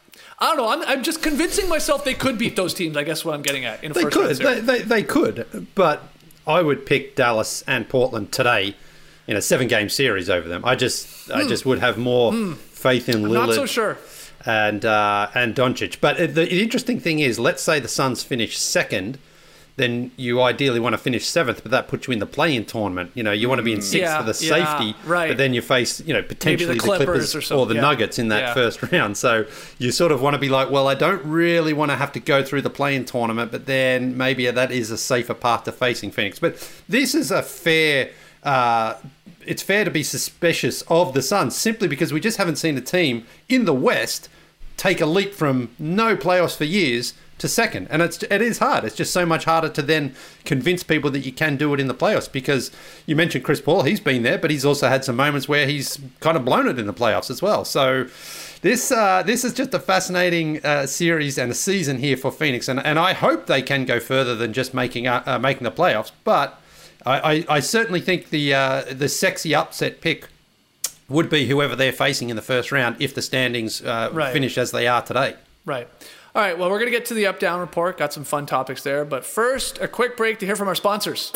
I don't know. I'm I'm just convincing myself they could beat those teams. I guess what I'm getting at in a they first could, they, they they could, but I would pick Dallas and Portland today in a seven game series over them. I just mm. I just would have more mm. faith in Lillard. I'm not so sure. And uh, and Doncic. But the, the interesting thing is, let's say the Suns finish second. Then you ideally want to finish seventh, but that puts you in the play-in tournament. You know, you want to be in sixth yeah, for the yeah, safety, right. but then you face, you know, potentially the the Clippers, Clippers or, or the yeah. Nuggets in that yeah. first round. So you sort of want to be like, well, I don't really want to have to go through the play-in tournament, but then maybe that is a safer path to facing Phoenix. But this is a fair... Uh, it's fair to be suspicious of the Suns simply because we just haven't seen a team in the West take a leap from no playoffs for years to second. And it's it is hard. It's just so much harder to then convince people that you can do it in the playoffs, because you mentioned Chris Paul. He's been there, but he's also had some moments where he's kind of blown it in the playoffs as well. So this uh, this is just a fascinating uh, series and a season here for Phoenix. And, and I hope they can go further than just making uh, uh, making the playoffs. But I, I, I certainly think the uh, the sexy upset pick would be whoever they're facing in the first round if the standings uh, right. finish as they are today. Right. All right, well, we're going to get to the up-down report. Got some fun topics there. But first, a quick break to hear from our sponsors.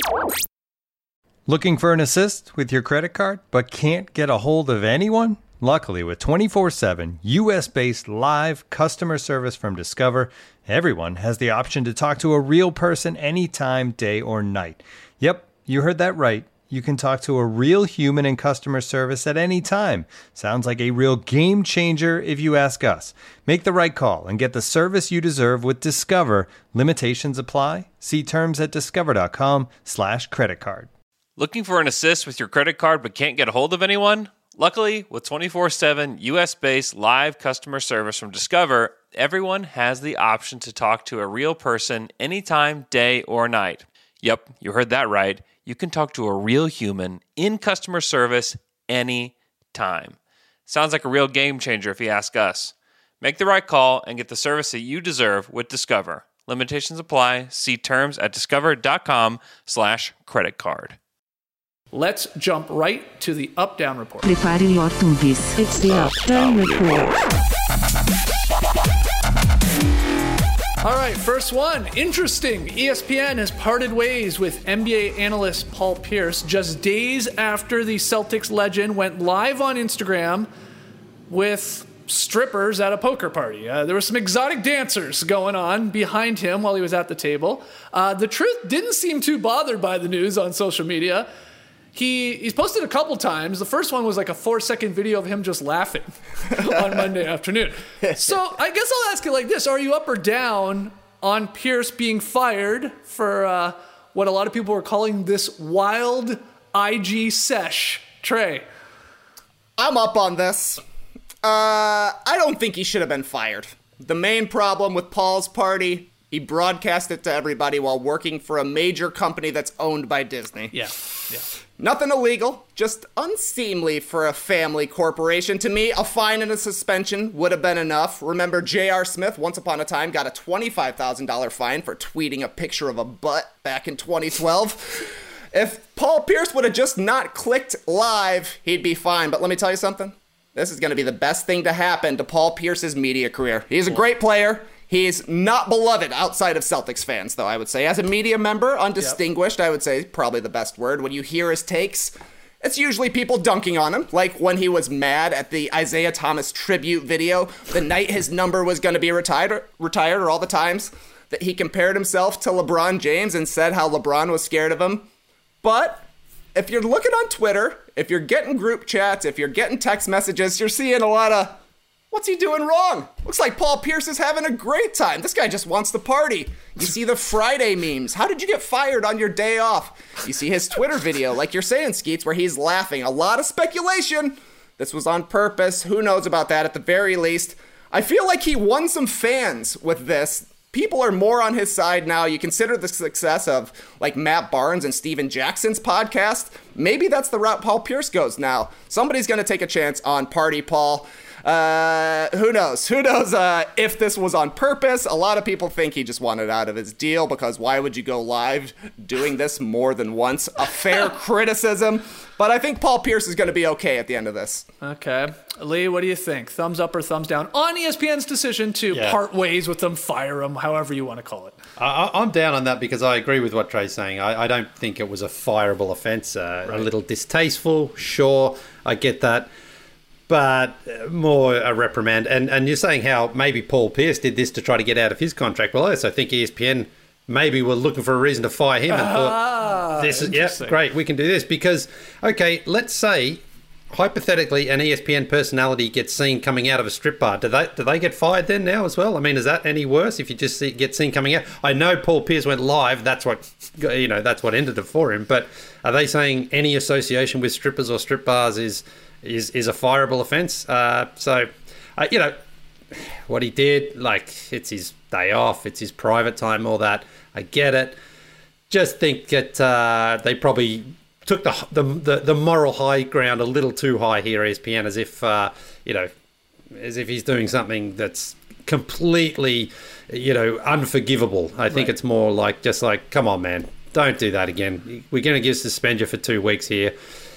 Looking for an assist with your credit card but can't get a hold of anyone? Luckily, with twenty-four seven U S-based live customer service from Discover, everyone has the option to talk to a real person anytime, day or night. Yep, you heard that right. You can talk to a real human in customer service at any time. Sounds like a real game changer if you ask us. Make the right call and get the service you deserve with Discover. Limitations apply. See terms at discover.com slash credit card. Looking for an assist with your credit card but can't get a hold of anyone? Luckily, with twenty-four seven U S-based live customer service from Discover, everyone has the option to talk to a real person anytime, day or night. Yep, you heard that right. You can talk to a real human in customer service any time. Sounds like a real game changer if you ask us. Make the right call and get the service that you deserve with Discover. Limitations apply. See terms at discover.com slash credit card. Let's jump right to the up-down report. Prepare your tunvis. It's the up-down report. All right, first one. Interesting. E S P N has parted ways with N B A analyst Paul Pierce just days after the Celtics legend went live on Instagram with strippers at a poker party. Uh, there were some exotic dancers going on behind him while he was at the table. Uh, the Truth didn't seem too bothered by the news on social media. He he's posted a couple times. The first one was like a four-second video of him just laughing on Monday afternoon. So I guess I'll ask you like this. Are you up or down on Pierce being fired for uh, what a lot of people were calling this wild I G sesh? Trey? I'm up on this. Uh, I don't think he should have been fired. The main problem with Paul's party, he broadcast it to everybody while working for a major company that's owned by Disney. Yeah, yeah. Nothing illegal, just unseemly for a family corporation. To me, a fine and a suspension would have been enough. Remember, J R. Smith, once upon a time, got a twenty-five thousand dollars fine for tweeting a picture of a butt back in twenty twelve. If Paul Pierce would have just not clicked live, he'd be fine. But let me tell you something. This is going to be the best thing to happen to Paul Pierce's media career. He's a great player. He's not beloved outside of Celtics fans, though, I would say. As a media member, undistinguished, yep. I would say probably the best word. When you hear his takes, it's usually people dunking on him, like when he was mad at the Isaiah Thomas tribute video the night his number was going to be retired, retired, or all the times that he compared himself to LeBron James and said how LeBron was scared of him. But if you're looking on Twitter, if you're getting group chats, if you're getting text messages, you're seeing a lot of, what's he doing wrong? Looks like Paul Pierce is having a great time. This guy just wants to party. You see the Friday memes. How did you get fired on your day off? You see his Twitter video, like you're saying, Skeets, where he's laughing. A lot of speculation. This was on purpose. Who knows about that at the very least? I feel like he won some fans with this. People are more on his side now. You consider the success of like Matt Barnes and Steven Jackson's podcast. Maybe that's the route Paul Pierce goes now. Somebody's going to take a chance on Party Paul. Uh, who knows? Who knows uh, if this was on purpose? A lot of people think he just wanted out of his deal because why would you go live doing this more than once? A fair criticism. But I think Paul Pierce is going to be okay at the end of this. Okay. Lee, what do you think? Thumbs up or thumbs down on E S P N's decision to yeah. part ways with them, fire them, however you want to call it? I, I'm down on that because I agree with what Trey's saying. I, I don't think it was a fireable offence. Uh, right. A little distasteful, sure, I get that. But more a reprimand. And, and you're saying how maybe Paul Pierce did this to try to get out of his contract. Well, I also think E S P N maybe were looking for a reason to fire him and ah, thought, this is, yeah, great, we can do this. Because, okay, let's say, hypothetically, an E S P N personality gets seen coming out of a strip bar. Do they do they get fired then now as well? I mean, is that any worse if you just see, get seen coming out? I know Paul Pierce went live. That's what, you know, that's what ended it for him. But are they saying any association with strippers or strip bars is is, is a fireable offence? Uh, so, uh, you know, what he did, like, it's his day off. It's his private time, all that. I get it. Just think that uh, they probably took the, the the the moral high ground a little too high here, E S P N, as if uh, you know, as if he's doing something that's completely, you know, unforgivable. I think right. It's more like just like, come on, man, don't do that again. We're going to give suspend you for two weeks here,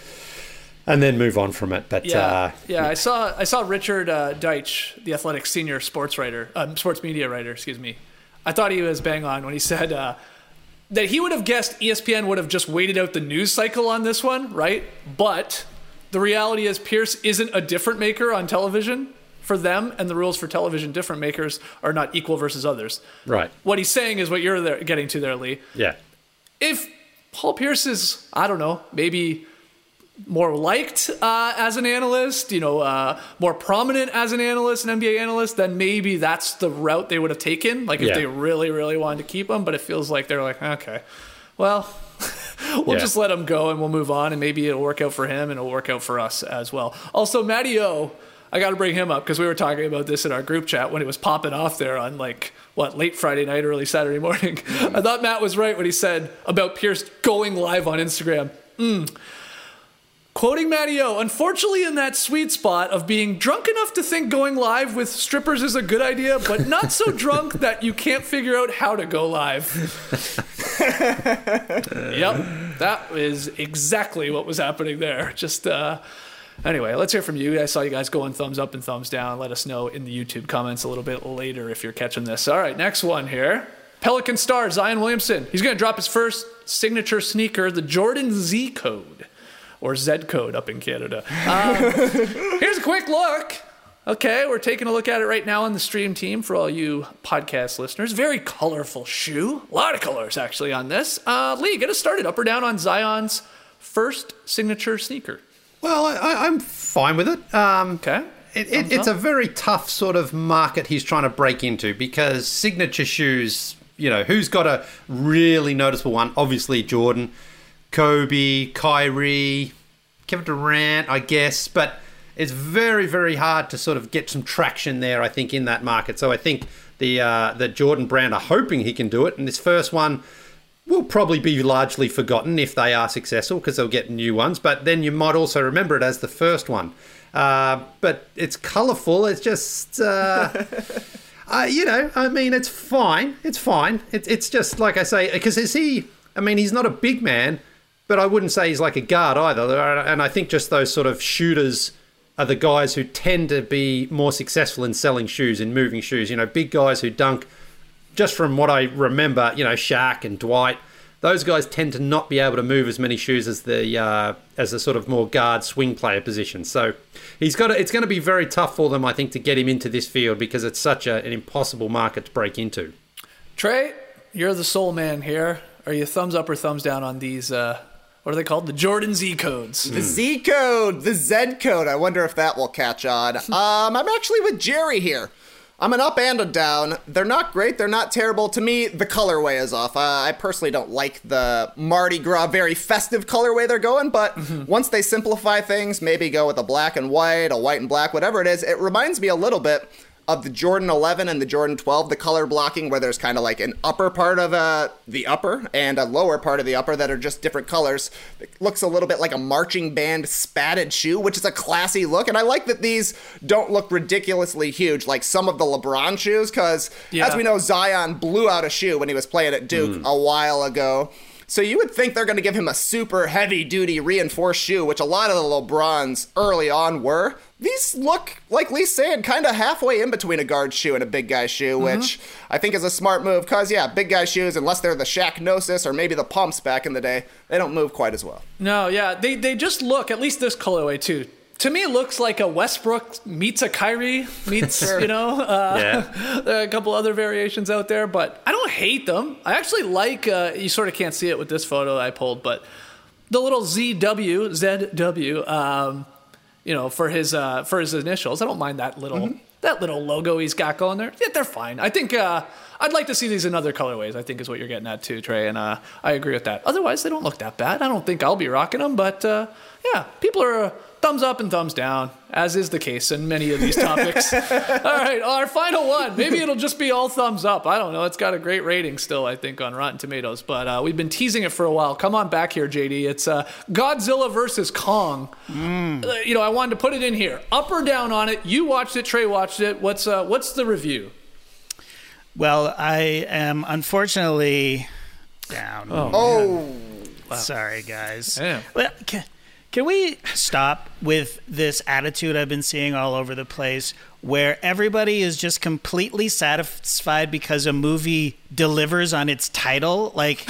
and then move on from it. But yeah, uh, yeah, I saw I saw Richard uh, Deitch, the Athletic senior sports writer, um, sports media writer, excuse me. I thought he was bang on when he said. Uh, That he would have guessed E S P N would have just waited out the news cycle on this one, right? But the reality is Pierce isn't a different maker on television for them, and the rules for television different makers are not equal versus others. Right. What he's saying is what you're there, getting to there, Lee. Yeah. If Paul Pierce is, I don't know, maybe more liked uh, as an analyst, you know, uh, more prominent as an analyst, an N B A analyst, then maybe that's the route they would have taken. Like if yeah. they really, really wanted to keep him. But it feels like they're like, okay, well, we'll yeah. just let him go and we'll move on. And maybe it'll work out for him and it'll work out for us as well. Also, Matty O, I got to bring him up because we were talking about this in our group chat when it was popping off there on like, what, late Friday night, early Saturday morning. Mm. I thought Matt was right when he said about Pierce going live on Instagram. Mm. Quoting Matty O, unfortunately in that sweet spot of being drunk enough to think going live with strippers is a good idea, but not so drunk that you can't figure out how to go live. Yep, that is exactly what was happening there. Just, uh, anyway, let's hear from you. I saw you guys going thumbs up and thumbs down. Let us know in the YouTube comments a little bit later if you're catching this. All right, next one here. Pelican star Zion Williamson. He's going to drop his first signature sneaker, the Jordan Z Code. Or Z Code up in Canada. Um, here's a quick look Okay, we're taking a look at it right now on the stream team for all you podcast listeners. Very colorful shoe. A lot of colors, actually, on this. Uh, Lee, get us started. Up or down on Zion's first signature sneaker? Well, I, I'm fine with it. Um, okay. It, it, it's a very tough sort of market he's trying to break into because signature shoes, you know, who's got a really noticeable one? Obviously, Jordan, Kobe, Kyrie, Kevin Durant, I guess. But it's very, very hard to sort of get some traction there, I think, in that market. So I think the uh, the Jordan brand are hoping he can do it. And this first one will probably be largely forgotten if they are successful because they'll get new ones. But then you might also remember it as the first one. Uh, but it's colourful. It's just, uh, uh, you know, I mean, it's fine. It's fine. It's it's just, like I say, because is he, I mean, he's not a big man, but I wouldn't say he's like a guard either. And I think just those sort of shooters are the guys who tend to be more successful in selling shoes, in moving shoes. You know, big guys who dunk, just from what I remember, you know, Shaq and Dwight, those guys tend to not be able to move as many shoes as the uh, as the sort of more guard swing player position. So he's got to, it's going to be very tough for them, I think, to get him into this field because it's such a, an impossible market to break into. Trey, you're the soul man here. Are you thumbs up or thumbs down on these? Uh, what are they called? The Jordan Z codes. The Z code, the Z code. I wonder if that will catch on. Um, I'm actually with Jerry here. I'm an up and a down. They're not great. They're not terrible. To me, the colorway is off. Uh, I personally don't like the Mardi Gras, very festive colorway they're going, but mm-hmm. once they simplify things, maybe go with a black and white, a white and black, whatever it is, it reminds me a little bit of the Jordan eleven and the Jordan twelve, the color blocking where there's kind of like an upper part of uh, the upper and a lower part of the upper that are just different colors. It looks a little bit like a marching band spatted shoe, which is a classy look. And I like that these don't look ridiculously huge like some of the LeBron shoes because, yeah. as we know, Zion blew out a shoe when he was playing at Duke mm. a while ago. So you would think they're going to give him a super heavy-duty reinforced shoe, which a lot of the LeBrons early on were. These look, like Lee's saying, kind of halfway in between a guard shoe and a big guy shoe, mm-hmm. which I think is a smart move because, yeah, big guy shoes, unless they're the Shaq Gnosis or maybe the pumps back in the day, they don't move quite as well. No, yeah, they they just look, at least this colorway too, to me, it looks like a Westbrook meets a Kyrie meets, sure. you know, uh, yeah. there are a couple other variations out there, but I don't hate them. I actually like, uh, you sort of can't see it with this photo I pulled, but the little Z W, Z W, um, you know, for his uh, for his initials. I don't mind that little mm-hmm. that little logo he's got going there. Yeah, they're fine. I think uh, I'd like to see these in other colorways, I think is what you're getting at too, Trey, and uh, I agree with that. Otherwise, they don't look that bad. I don't think I'll be rocking them, but uh, yeah, people are... Uh, thumbs up and thumbs down, as is the case in many of these topics. All right, our final one. Maybe it'll just be all thumbs up. I don't know. It's got a great rating still, I think, on Rotten Tomatoes. But uh, we've been teasing it for a while. Come on back here, J D. It's uh, Godzilla versus Kong. Mm. Uh, you know, I wanted to put it in here. Up or down on it? You watched it. Trey watched it. What's uh, what's the review? Well, I am unfortunately down. Oh, oh. Wow. Sorry, guys. Damn. Well, can, Can we stop with this attitude I've been seeing all over the place where everybody is just completely satisfied because a movie delivers on its title? Like,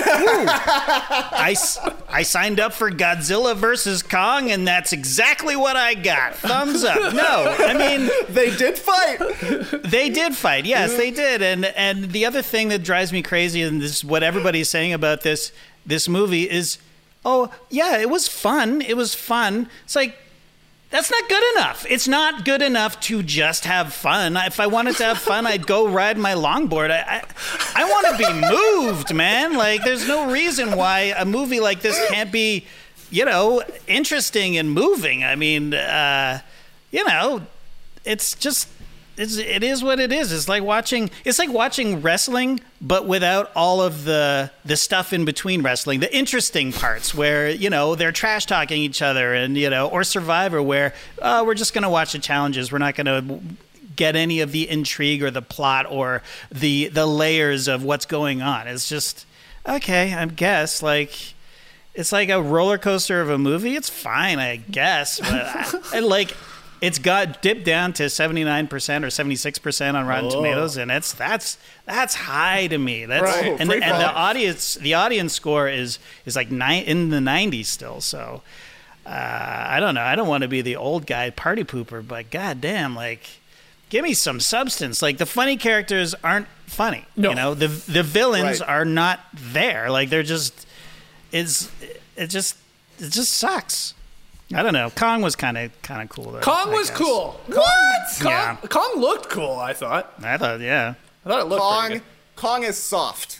I, I signed up for Godzilla versus Kong, and that's exactly what I got. Thumbs up. No, I mean... They did fight. They did fight. Yes, they did. And, and the other thing that drives me crazy, and this is what everybody's saying about this this movie, is... Oh, yeah, it was fun. It was fun. It's like, that's not good enough. It's not good enough to just have fun. If I wanted to have fun, I'd go ride my longboard. I I, I want to be moved, man. Like, there's no reason why a movie like this can't be, you know, interesting and moving. I mean, uh, you know, it's just... It's, it is what it is. It's like watching. It's like watching wrestling, but without all of the the stuff in between wrestling, the interesting parts where you know they're trash talking each other, and you know, or Survivor, where uh, we're just going to watch the challenges. We're not going to get any of the intrigue or the plot or the the layers of what's going on. It's just okay. I guess like it's like a roller coaster of a movie. It's fine, I guess, but I, I like. It's got dipped down to seventy-nine percent or seventy-six percent on Rotten oh. Tomatoes, and it's that's that's high to me. That's right. and, the, and the audience the audience score is is like nine in the nineties still. So uh, I don't know. I don't want to be the old guy party pooper, but goddamn, like, give me some substance. Like, the funny characters aren't funny. No. You know, the the villains Right. are not there. Like, they're just, it's, it just, it just sucks. I don't know. Kong was kind of kind of cool though. Kong I was guess. cool. What? Kong, Yeah. Kong looked cool, I thought. I thought, yeah. I thought it looked Kong, pretty good. Kong is soft.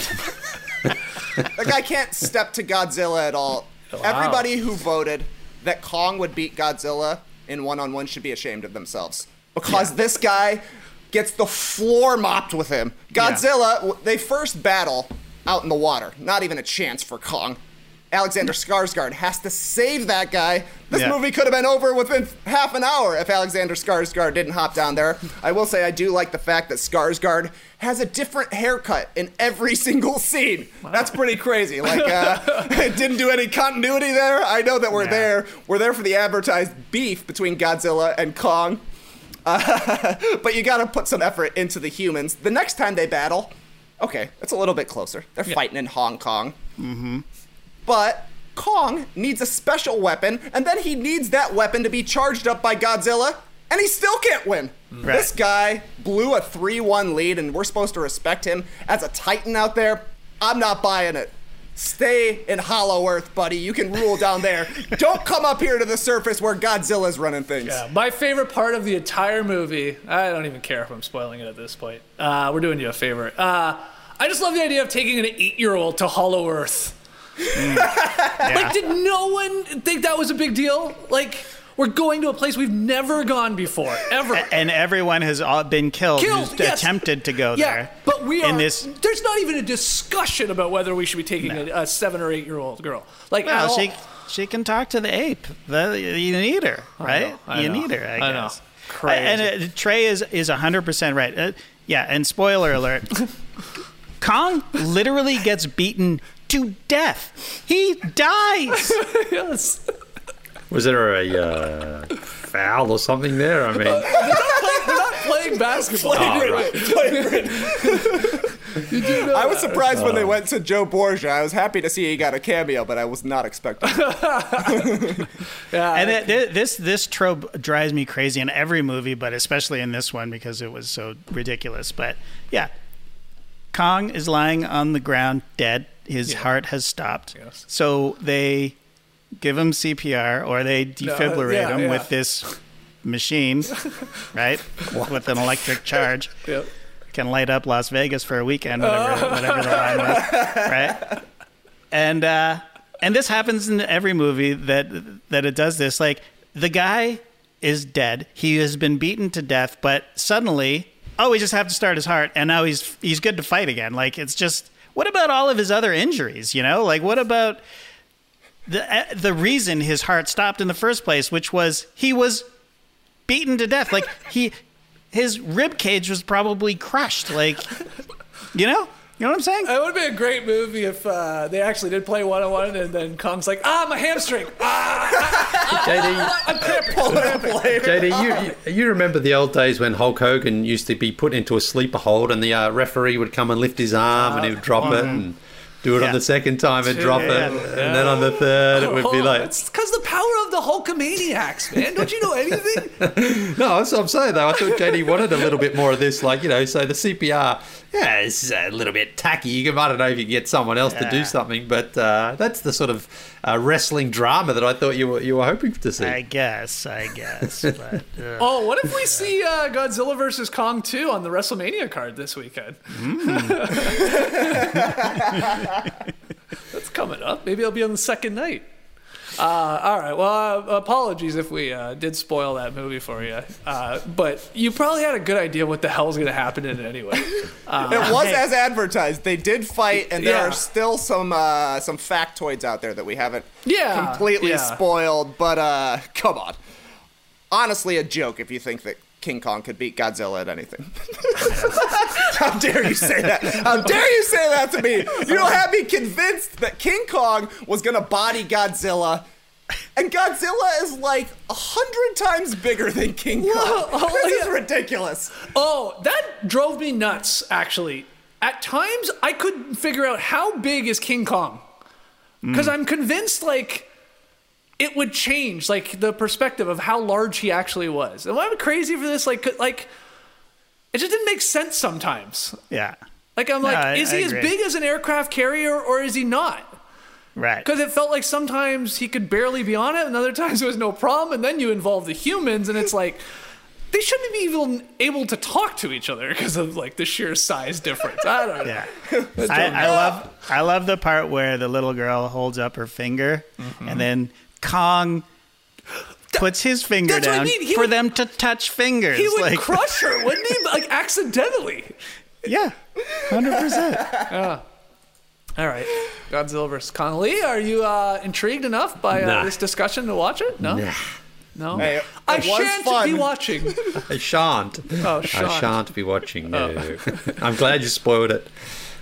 That guy can't step to Godzilla at all. Wow. Everybody who voted that Kong would beat Godzilla in one-on-one should be ashamed of themselves. Because this guy gets the floor mopped with him. Godzilla, w they first battle out in the water. Not even a chance for Kong. Alexander Skarsgård has to save that guy. This Yeah. movie could have been over within half an hour if Alexander Skarsgård didn't hop down there. I will say I do like the fact that Skarsgård has a different haircut in every single scene. That's pretty crazy. Like, uh, it didn't do any continuity there. I know that we're Yeah. there. We're there for the advertised beef between Godzilla and Kong. Uh, but you gotta put some effort into the humans. The next time they battle, okay, it's a little bit closer. They're fighting in Hong Kong. Mm-hmm. But Kong needs a special weapon, and then he needs that weapon to be charged up by Godzilla, and he still can't win. Right. This guy blew a three one lead, and we're supposed to respect him as a titan out there. I'm not buying it. Stay in Hollow Earth, buddy. You can rule down there. Don't come up here to the surface where Godzilla's running things. Yeah, my favorite part of the entire movie, I don't even care if I'm spoiling it at this point. Uh, we're doing you a favor. Uh, I just love the idea of taking an eight-year-old to Hollow Earth. Mm. Like, did no one think that was a big deal? Like, we're going to a place we've never gone before, ever. And everyone has all been killed, Killed, who's yes. attempted to go yeah, there. but we are. in this. There's not even a discussion about whether we should be taking No. a, a seven or eight year old girl. Like, at Well, all. she she can talk to the ape. The, you need her, right? know, I you know, need her. I, I know. guess. Crazy. And uh, Trey is is one hundred percent right. Uh, yeah, and spoiler alert. Kong literally gets beaten to death. He dies. Yes. Was there a uh, foul or something there? I mean, They're not playing, they're not playing basketball. Oh, right. You do know I was that. surprised when they went to Joe Borgia. I was happy to see he got a cameo, but I was not expecting it. Yeah, And it, thi- this this trope drives me crazy in every movie, but especially in this one because it was so ridiculous. But yeah, Kong is lying on the ground dead. His heart has stopped. Yes. So they give him C P R or they defibrillate yeah, him yeah. with this machine, right? With an electric charge. Yep. Can light up Las Vegas for a weekend, whatever, whatever the line was, right? And uh, and this happens in every movie that that it does this. Like, the guy is dead; he has been beaten to death, but suddenly, oh, we just have to start his heart, and now he's he's good to fight again. Like, it's just, what about all of his other injuries? You know, like, what about the uh, the reason his heart stopped in the first place, which was he was beaten to death. Like, he. His rib cage was probably crushed. Like, you know? You know what I'm saying? It would be a great movie if uh, they actually did play one-on-one and then Kong's like, ah, my hamstring. Ah, J D, I'm cramped. I'm cramped. J D, you, you you remember the old days when Hulk Hogan used to be put into a sleeper hold and the uh, referee would come and lift his arm and he would drop it and do it Yeah. on the second time and drop it, and then on the third it would be like... It's because the power of the Hulkamaniacs, man. Don't you know anything? No, that's what I'm saying, though. I thought J D wanted a little bit more of this, like, you know, so the C P R, yeah, it's a little bit tacky. You can, I don't know if you can get someone else to do Yeah. something, but uh, that's the sort of uh, wrestling drama that I thought you were you were hoping to see. I guess, I guess. But, uh, Oh, what if we see uh, Godzilla versus Kong two on the WrestleMania card this weekend? That's coming up. Maybe it'll be on the second night. Uh, all right. Well, uh, apologies if we uh, did spoil that movie for you. Uh, but you probably had a good idea what the hell's going to happen in it anyway. Uh, It was as advertised. They did fight, and there Yeah. are still some uh, some factoids out there that we haven't Yeah, completely yeah. spoiled. But uh, come on, honestly, a joke if you think that King Kong could beat Godzilla at anything. How dare you say that? How dare you say that to me? You don't have me convinced that King Kong was gonna body Godzilla. And Godzilla is like a hundred times bigger than King Kong. oh, this is yeah. ridiculous. Oh, that drove me nuts, actually. At times, I couldn't figure out how big is King Kong. Because I'm convinced, like, it would change like the perspective of how large he actually was. Am I crazy for this? Like, like it just didn't make sense sometimes. Yeah. Like I'm No, like, I- is I he as agree. big as an aircraft carrier or is he not? Right. Because it felt like sometimes he could barely be on it, and other times it was no problem. And then you involve the humans, and it's like they shouldn't be even able to talk to each other because of like the sheer size difference. I don't know. Yeah. I, I love I love the part where the little girl holds up her finger, Mm-hmm. and then Kong puts his finger that's what I down mean. He for would- them to touch fingers. He would like, crush her, wouldn't he? Like accidentally. Yeah, hundred percent. Yeah. All right. Godzilla versus Kong. Lee, are you uh, intrigued enough by uh, Nah. this discussion to watch it? No. Nah. No. Hey, it I was shan't fun. be watching. I shan't. Oh, I shan't. shan't be watching. No. I'm glad you spoiled it.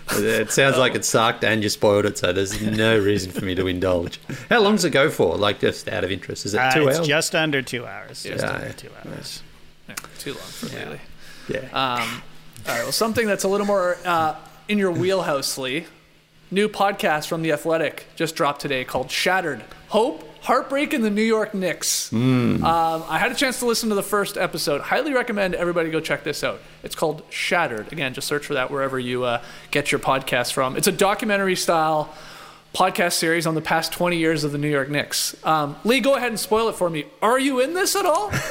It sounds like it sucked and you spoiled it, so there's no reason for me to indulge. How long does it go for? Like, just out of interest. Is it Uh, two it's hours? just under two hours. Just Yeah. under two hours. Yeah, too long for Yeah. Lee. Yeah. Um, all right. Well, something that's a little more uh, in your wheelhouse, Lee. New podcast from The Athletic just dropped today called Shattered. Hope, Heartbreak, and the New York Knicks. Mm. Um, I had a chance to listen to the first episode. Highly recommend everybody go check this out. It's called Shattered. Again, just search for that wherever you uh, get your podcast from. It's a documentary style podcast series on the past twenty years of the New York Knicks. Um, Lee, go ahead and spoil it for me. Are you in this at all? As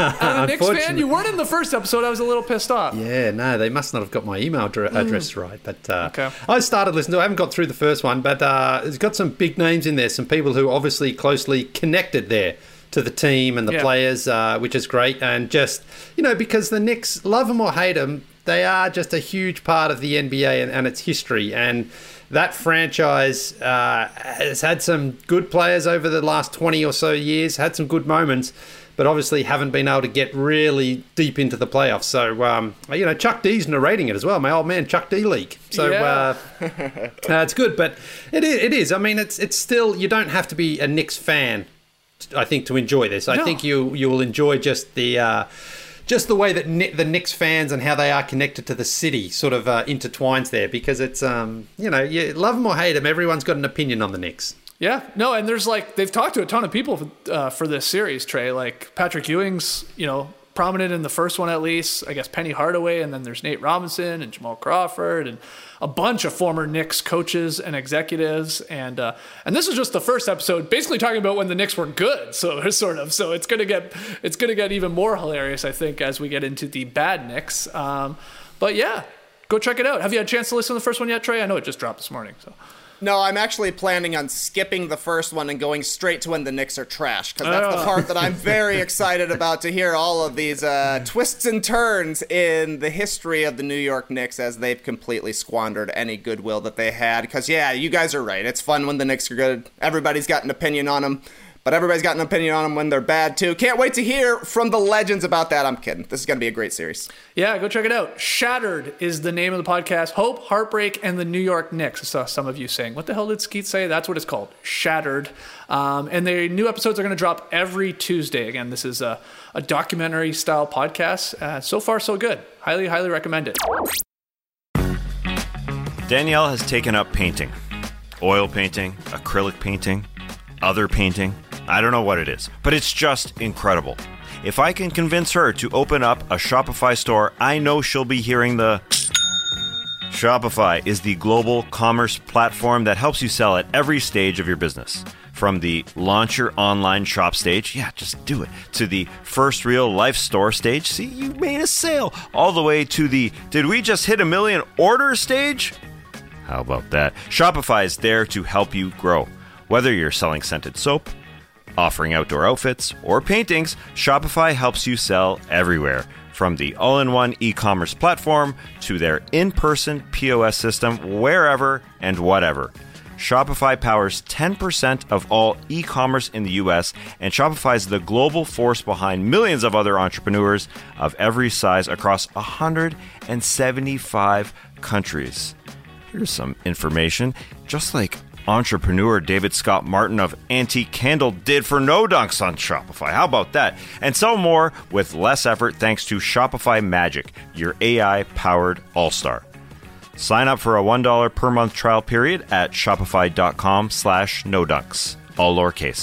a Knicks fan, you weren't in the first episode. I was a little pissed off. Yeah, no, they must not have got my email dr- address right. But uh, Okay. I started listening to it. I haven't got through the first one, but uh, it's got some big names in there, some people who are obviously closely connected there to the team and the Yeah. players, uh, which is great. And just, you know, because the Knicks, love them or hate them, they are just a huge part of the N B A and, and its history. And that franchise uh, has had some good players over the last twenty or so years, had some good moments, but obviously haven't been able to get really deep into the playoffs. So, um, you know, Chuck D's narrating it as well, my old man Chuck D League. So Yeah. uh, uh, it's good, but it is, it is. I mean, it's it's still, you don't have to be a Knicks fan, I think, to enjoy this. I No. think you you will enjoy just the... Uh, Just the way that Ni- the Knicks fans and how they are connected to the city sort of uh, intertwines there, because it's, um, you know, you love them or hate them, everyone's got an opinion on the Knicks. Yeah, no, and there's like they've talked to a ton of people uh, for this series, Trey. Like Patrick Ewing's, you know, prominent in the first one at least. I guess Penny Hardaway, and then there's Nate Robinson and Jamal Crawford and a bunch of former Knicks coaches and executives. And uh, and this is just the first episode, basically talking about when the Knicks were good. So it's sort of so it's gonna get it's gonna get even more hilarious, I think, as we get into the bad Knicks. Um, but yeah, go check it out. Have you had a chance to listen to the first one yet, Trey? I know it just dropped this morning. So. No, I'm actually planning on skipping the first one and going straight to when the Knicks are trash, because that's the Oh. part that I'm very excited about, to hear all of these uh, twists and turns in the history of the New York Knicks as they've completely squandered any goodwill that they had. Because, yeah, you guys are right. It's fun when the Knicks are good. Everybody's got an opinion on them. But everybody's got an opinion on them when they're bad, too. Can't wait to hear from the legends about that. I'm kidding. This is going to be a great series. Yeah, go check it out. Shattered is the name of the podcast. Hope, Heartbreak, and the New York Knicks. I saw some of you saying, what the hell did Skeet say? That's what it's called, Shattered. Um, and the new episodes are going to drop every Tuesday. Again, this is a, a documentary-style podcast. Uh, so far, so good. Highly, highly recommend it. Danielle has taken up painting. Oil painting, acrylic painting, other painting. I don't know what it is, but it's just incredible. If I can convince her to open up a Shopify store, I know she'll be hearing the... Shopify is the global commerce platform that helps you sell at every stage of your business. From the launch your online shop stage, yeah, just do it, to the first real life store stage, see, you made a sale, all the way to the did we just hit a million orders stage? How about that? Shopify is there to help you grow. Whether you're selling scented soap, offering outdoor outfits, or paintings, Shopify helps you sell everywhere. From the all-in-one e-commerce platform to their in-person P O S system, wherever and whatever. Shopify powers ten percent of all e-commerce in the U S, and Shopify is the global force behind millions of other entrepreneurs of every size across one hundred seventy-five countries. Here's some information. Just like entrepreneur David Scott Martin of Antique Candle did for No Dunks on Shopify. How about that? And so more with less effort thanks to Shopify Magic, your A I-powered all-star. Sign up for a one dollar per month trial period at shopify.com slash no dunks. All lowercase.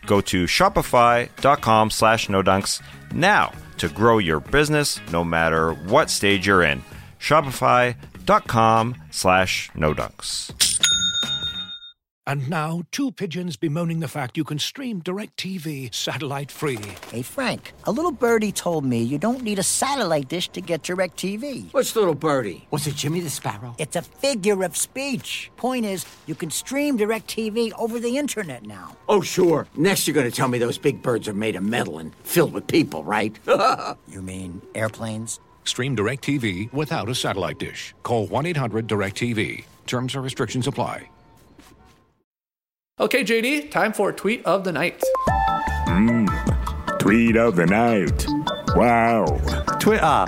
Go to shopify.com slash no dunks now to grow your business no matter what stage you're in. Shopify.com slash no dunks. And now, two pigeons bemoaning the fact you can stream DirecTV satellite-free. Hey, Frank, a little birdie told me you don't need a satellite dish to get DirecTV. What's little birdie? Was it Jimmy the Sparrow? It's a figure of speech. Point is, you can stream DirecTV over the internet now. Oh, sure. Next you're going to tell me those big birds are made of metal and filled with people, right? You mean airplanes? Stream DirecTV without a satellite dish. Call one eight hundred direct T V. Terms and restrictions apply. Okay, J D, time for tweet of the night. Mmm, tweet of the night. Wow. Twitter.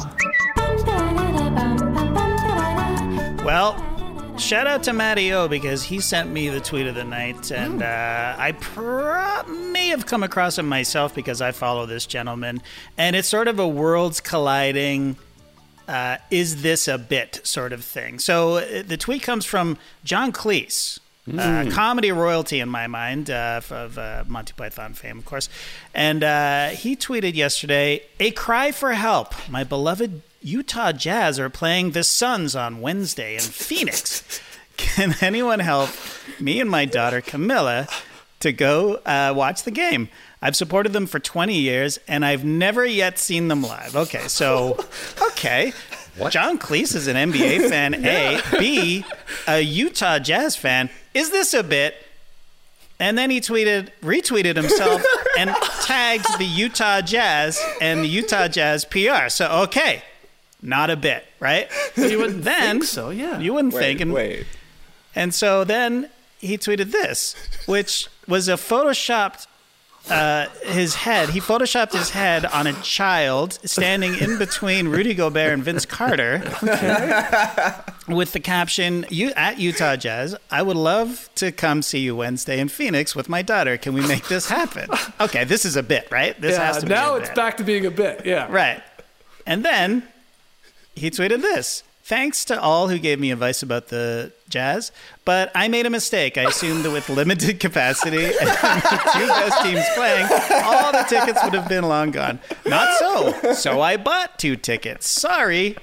Well, shout out to Matty O because he sent me the tweet of the night, and uh, I pro- may have come across him myself because I follow this gentleman, and it's sort of a worlds colliding, uh, is this a bit sort of thing. So uh, the tweet comes from John Cleese. Uh, comedy royalty in my mind, uh, of uh, Monty Python fame, of course. And uh, he tweeted yesterday, "A cry for help. My beloved Utah Jazz are playing the Suns on Wednesday in Phoenix. Can anyone help me and my daughter Camilla to go uh, watch the game? I've supported them for twenty years, and I've never yet seen them live." Okay, so, okay. What? John Cleese is an N B A fan, A. B, a Utah Jazz fan. Is this a bit? And then he tweeted, retweeted himself and tagged the Utah Jazz and the Utah Jazz P R. So, okay, not a bit, right? You wouldn't then, think so, yeah. You wouldn't Wait, think. And, wait. and so then he tweeted this, which was a photoshopped Uh, his head. He photoshopped his head on a child standing in between Rudy Gobert and Vince Carter, okay, with the caption, "You at Utah Jazz, I would love to come see you Wednesday in Phoenix with my daughter. Can we make this happen?" Okay, this is a bit, right? This yeah, has to be now a it's bit. back to being a bit, yeah. Right. And then he tweeted this. "Thanks to all who gave me advice about the Jazz, but I made a mistake. I assumed that with limited capacity and the two best teams playing, all the tickets would have been long gone. Not so. So I bought two tickets. Sorry."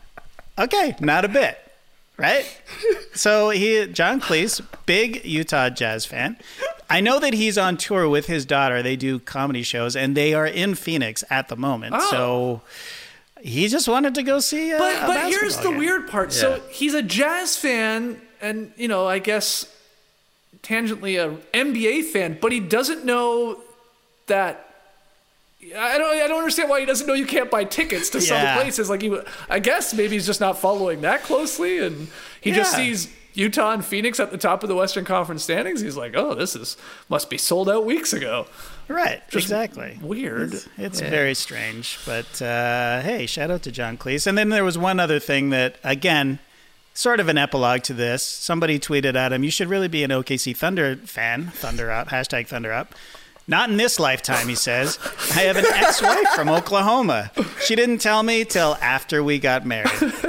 Okay, not a bit, right? So he, John Cleese, big Utah Jazz fan. I know that he's on tour with his daughter. They do comedy shows, and they are in Phoenix at the moment. Oh. So he just wanted to go see a, But a but here's the game. weird part. Yeah. So he's a Jazz fan and, you know, I guess tangentially a N B A fan, but he doesn't know that I don't I don't understand why he doesn't know you can't buy tickets to some Yeah. places. Like he I guess maybe he's just not following that closely and he just Yeah. sees Utah and Phoenix at the top of the Western Conference standings. He's like, "Oh, this is must be sold out weeks ago." Right, Just exactly. Weird. It's, it's Yeah. very strange, but uh, hey, shout out to John Cleese. And then there was one other thing that, again, sort of an epilogue to this. Somebody tweeted at him, "You should really be an O K C Thunder fan." Thunder up, hashtag Thunder up. "Not in this lifetime," he says. "I have an ex-wife from Oklahoma. She didn't tell me till after we got married."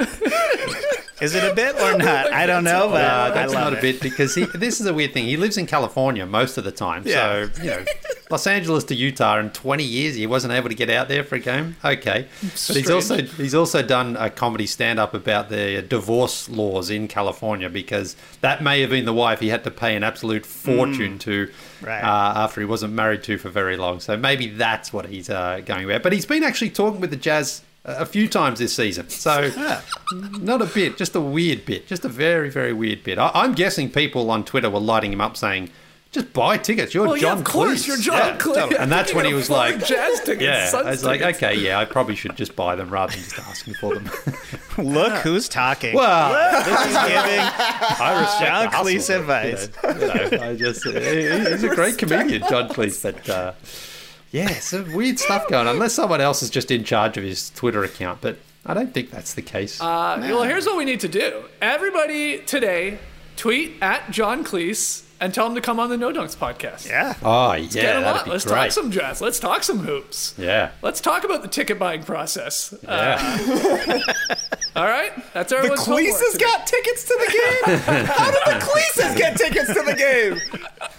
Is it a bit or not? I don't know, but Uh, that's I love not it. a bit because he, this is a weird thing. He lives in California most of the time. Yeah. So, you know, Los Angeles to Utah in twenty years, he wasn't able to get out there for a game. Okay. But he's Strange. also he's also done a comedy stand-up about the divorce laws in California because that may have been the wife he had to pay an absolute fortune Mm. to Right. uh, after he wasn't married to for very long. So maybe that's what he's uh, going about. But he's been actually talking with the Jazz a few times this season. So not a bit, just a weird bit, just a very, very weird bit. I, I'm guessing people on Twitter were lighting him up saying, just buy tickets. You're Well, yeah, John of course, Cleese. you're John Yeah, Cleese. totally. And that's You when can he was afford like, Jazz tickets, yeah, Suns I was like, tickets. okay, yeah, I probably should just buy them rather than just asking for them. Look who's talking. Well, this is giving I respect John the hustle, Cleese but, advice. You know, you know, I just, he- he's a great comedian, John Cleese, but uh, yeah, some weird stuff going on. Unless someone else is just in charge of his Twitter account, but I don't think that's the case. Uh, well, here's what we need to do. Everybody today, tweet at John Cleese and tell him to come on the No Dunks podcast. Yeah. Oh, yeah, Let's get him that'd on. be Let's great. talk some jazz. Let's talk some hoops. Yeah. Let's talk about the ticket buying process. Yeah. Uh, all right? That's The everyone's homework Cleeses today. got tickets to the game? How did the Cleeses get tickets to the game?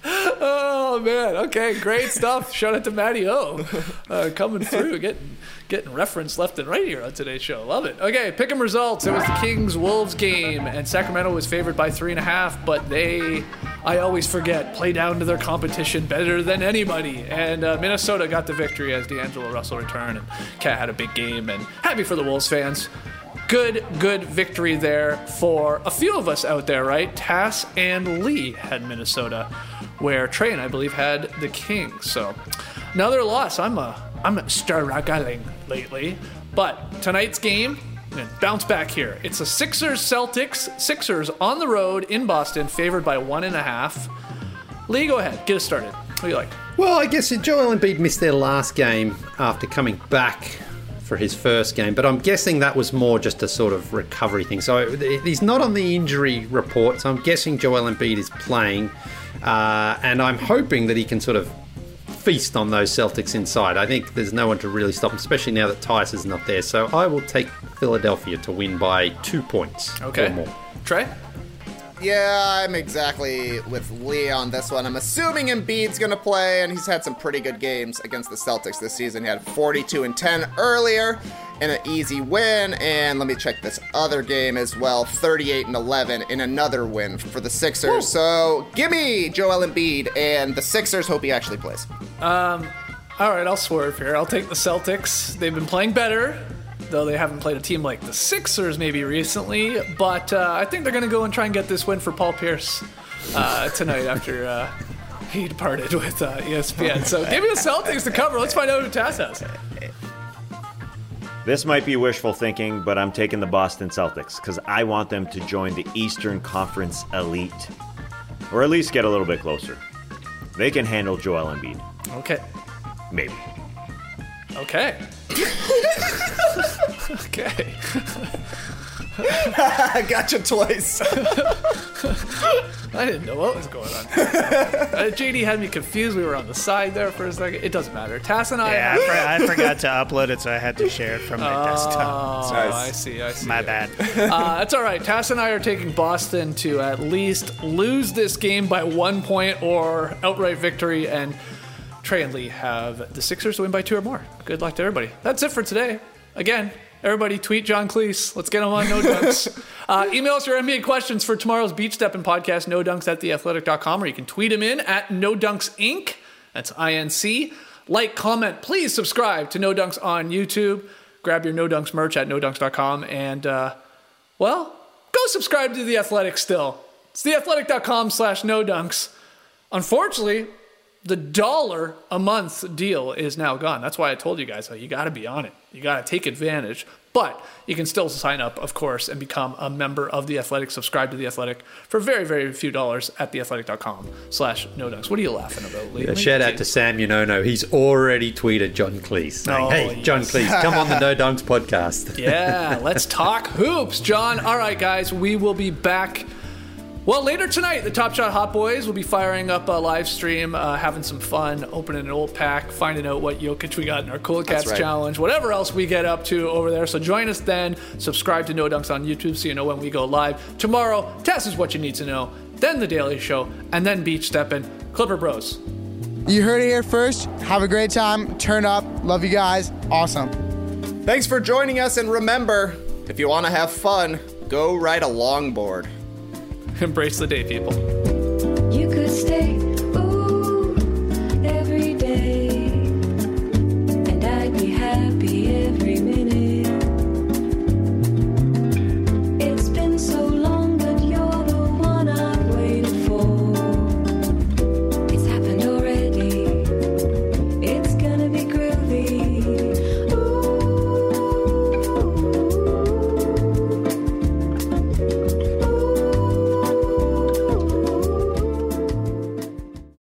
Oh man, okay, great stuff. Shout out to Matty O, uh, coming through, getting getting referenced left and right here on today's show. Love it. Okay, pick 'em results. It was the Kings-Wolves game, and Sacramento was favored by three and a half, but they, I always forget, play down to their competition better than anybody. And uh, Minnesota got the victory as D'Angelo Russell returned, and Cat had a big game, and happy for the Wolves fans. Good, good victory there for a few of us out there, right? Tass and Lee had Minnesota, where Trey and I believe had the Kings. So another loss. I'm a I'm struggling lately, but tonight's game, and bounce back here. It's a Sixers Celtics. Sixers on the road in Boston, favored by one and a half. Lee, go ahead, get us started. What do you like? Well, I guess Joel Embiid missed their last game after coming back for his first game, but I'm guessing that was more just a sort of recovery thing. So he's not on the injury report, so I'm guessing Joel Embiid is playing, uh, and I'm hoping that he can sort of feast on those Celtics inside. I think there's no one to really stop him, especially now that Tice is not there. So I will take Philadelphia to win by two points okay. or more. Trey? Yeah, I'm exactly with Lee on this one. I'm assuming Embiid's going to play, and he's had some pretty good games against the Celtics this season. He had forty-two and ten earlier in an easy win, and let me check this other game as well, thirty-eight and eleven in another win for the Sixers. Woo. So give me Joel Embiid, and the Sixers hope he actually plays. Um, all right, I'll swerve here. I'll take the Celtics. They've been playing better, though they haven't played a team like the Sixers maybe recently. But uh, I think they're going to go and try and get this win for Paul Pierce uh, tonight after uh, he departed with uh, E S P N. So give me the Celtics to cover. Let's find out who Tass has. This might be wishful thinking, but I'm taking the Boston Celtics because I want them to join the Eastern Conference elite, or at least get a little bit closer. They can handle Joel Embiid. Okay. Maybe. Okay. Okay. Gotcha twice. I didn't know what was going on. uh, J D had me confused. We were on the side there for a second. It doesn't matter. Tass and I. Yeah, I, for, I forgot to upload it, so I had to share it from my oh, desktop. So nice. I see. I see. My bad. uh, that's all right. Tass and I are taking Boston to at least lose this game by one point or outright victory, and Trey and Lee have the Sixers to win by two or more. Good luck to everybody. That's it for today. Again, everybody tweet John Cleese. Let's get him on No Dunks. uh, email us your N B A questions for tomorrow's Beach Steppin' podcast, no dunks at the athletic dot com, or you can tweet him in at No Dunks Incorporated. That's I N C. Like, comment, please subscribe to No Dunks on YouTube. Grab your No Dunks merch at no dunks dot com. And, uh, well, go subscribe to The Athletic still. It's the athletic dot com slash no dunks. Unfortunately, the dollar a month deal is now gone. That's why I told you guys, you got to be on it. You got to take advantage. But you can still sign up, of course, and become a member of The Athletic. Subscribe to The Athletic for very, very few dollars at the athletic dot com slash no dunks. What are you laughing about, Lee? Yeah, shout out to Sam Unono. He's already tweeted John Cleese saying, oh, hey, yes. John Cleese, come on the No Dunks podcast. Yeah, let's talk hoops, John. All right, guys, we will be back. Well, later tonight, the Top Shot Hot Boys will be firing up a live stream, uh, having some fun, opening an old pack, finding out what Jokic we got in our Cool Cats right. Challenge, whatever else we get up to over there. So join us then. Subscribe to No Dunks on YouTube so you know when we go live. Tomorrow, Tess is what you need to know, then The Daily Show, and then Beach Steppin'. Clipper Bros. You heard it here first. Have a great time. Turn up. Love you guys. Awesome. Thanks for joining us, and remember, if you want to have fun, go ride a longboard. Embrace the day, people. You could stay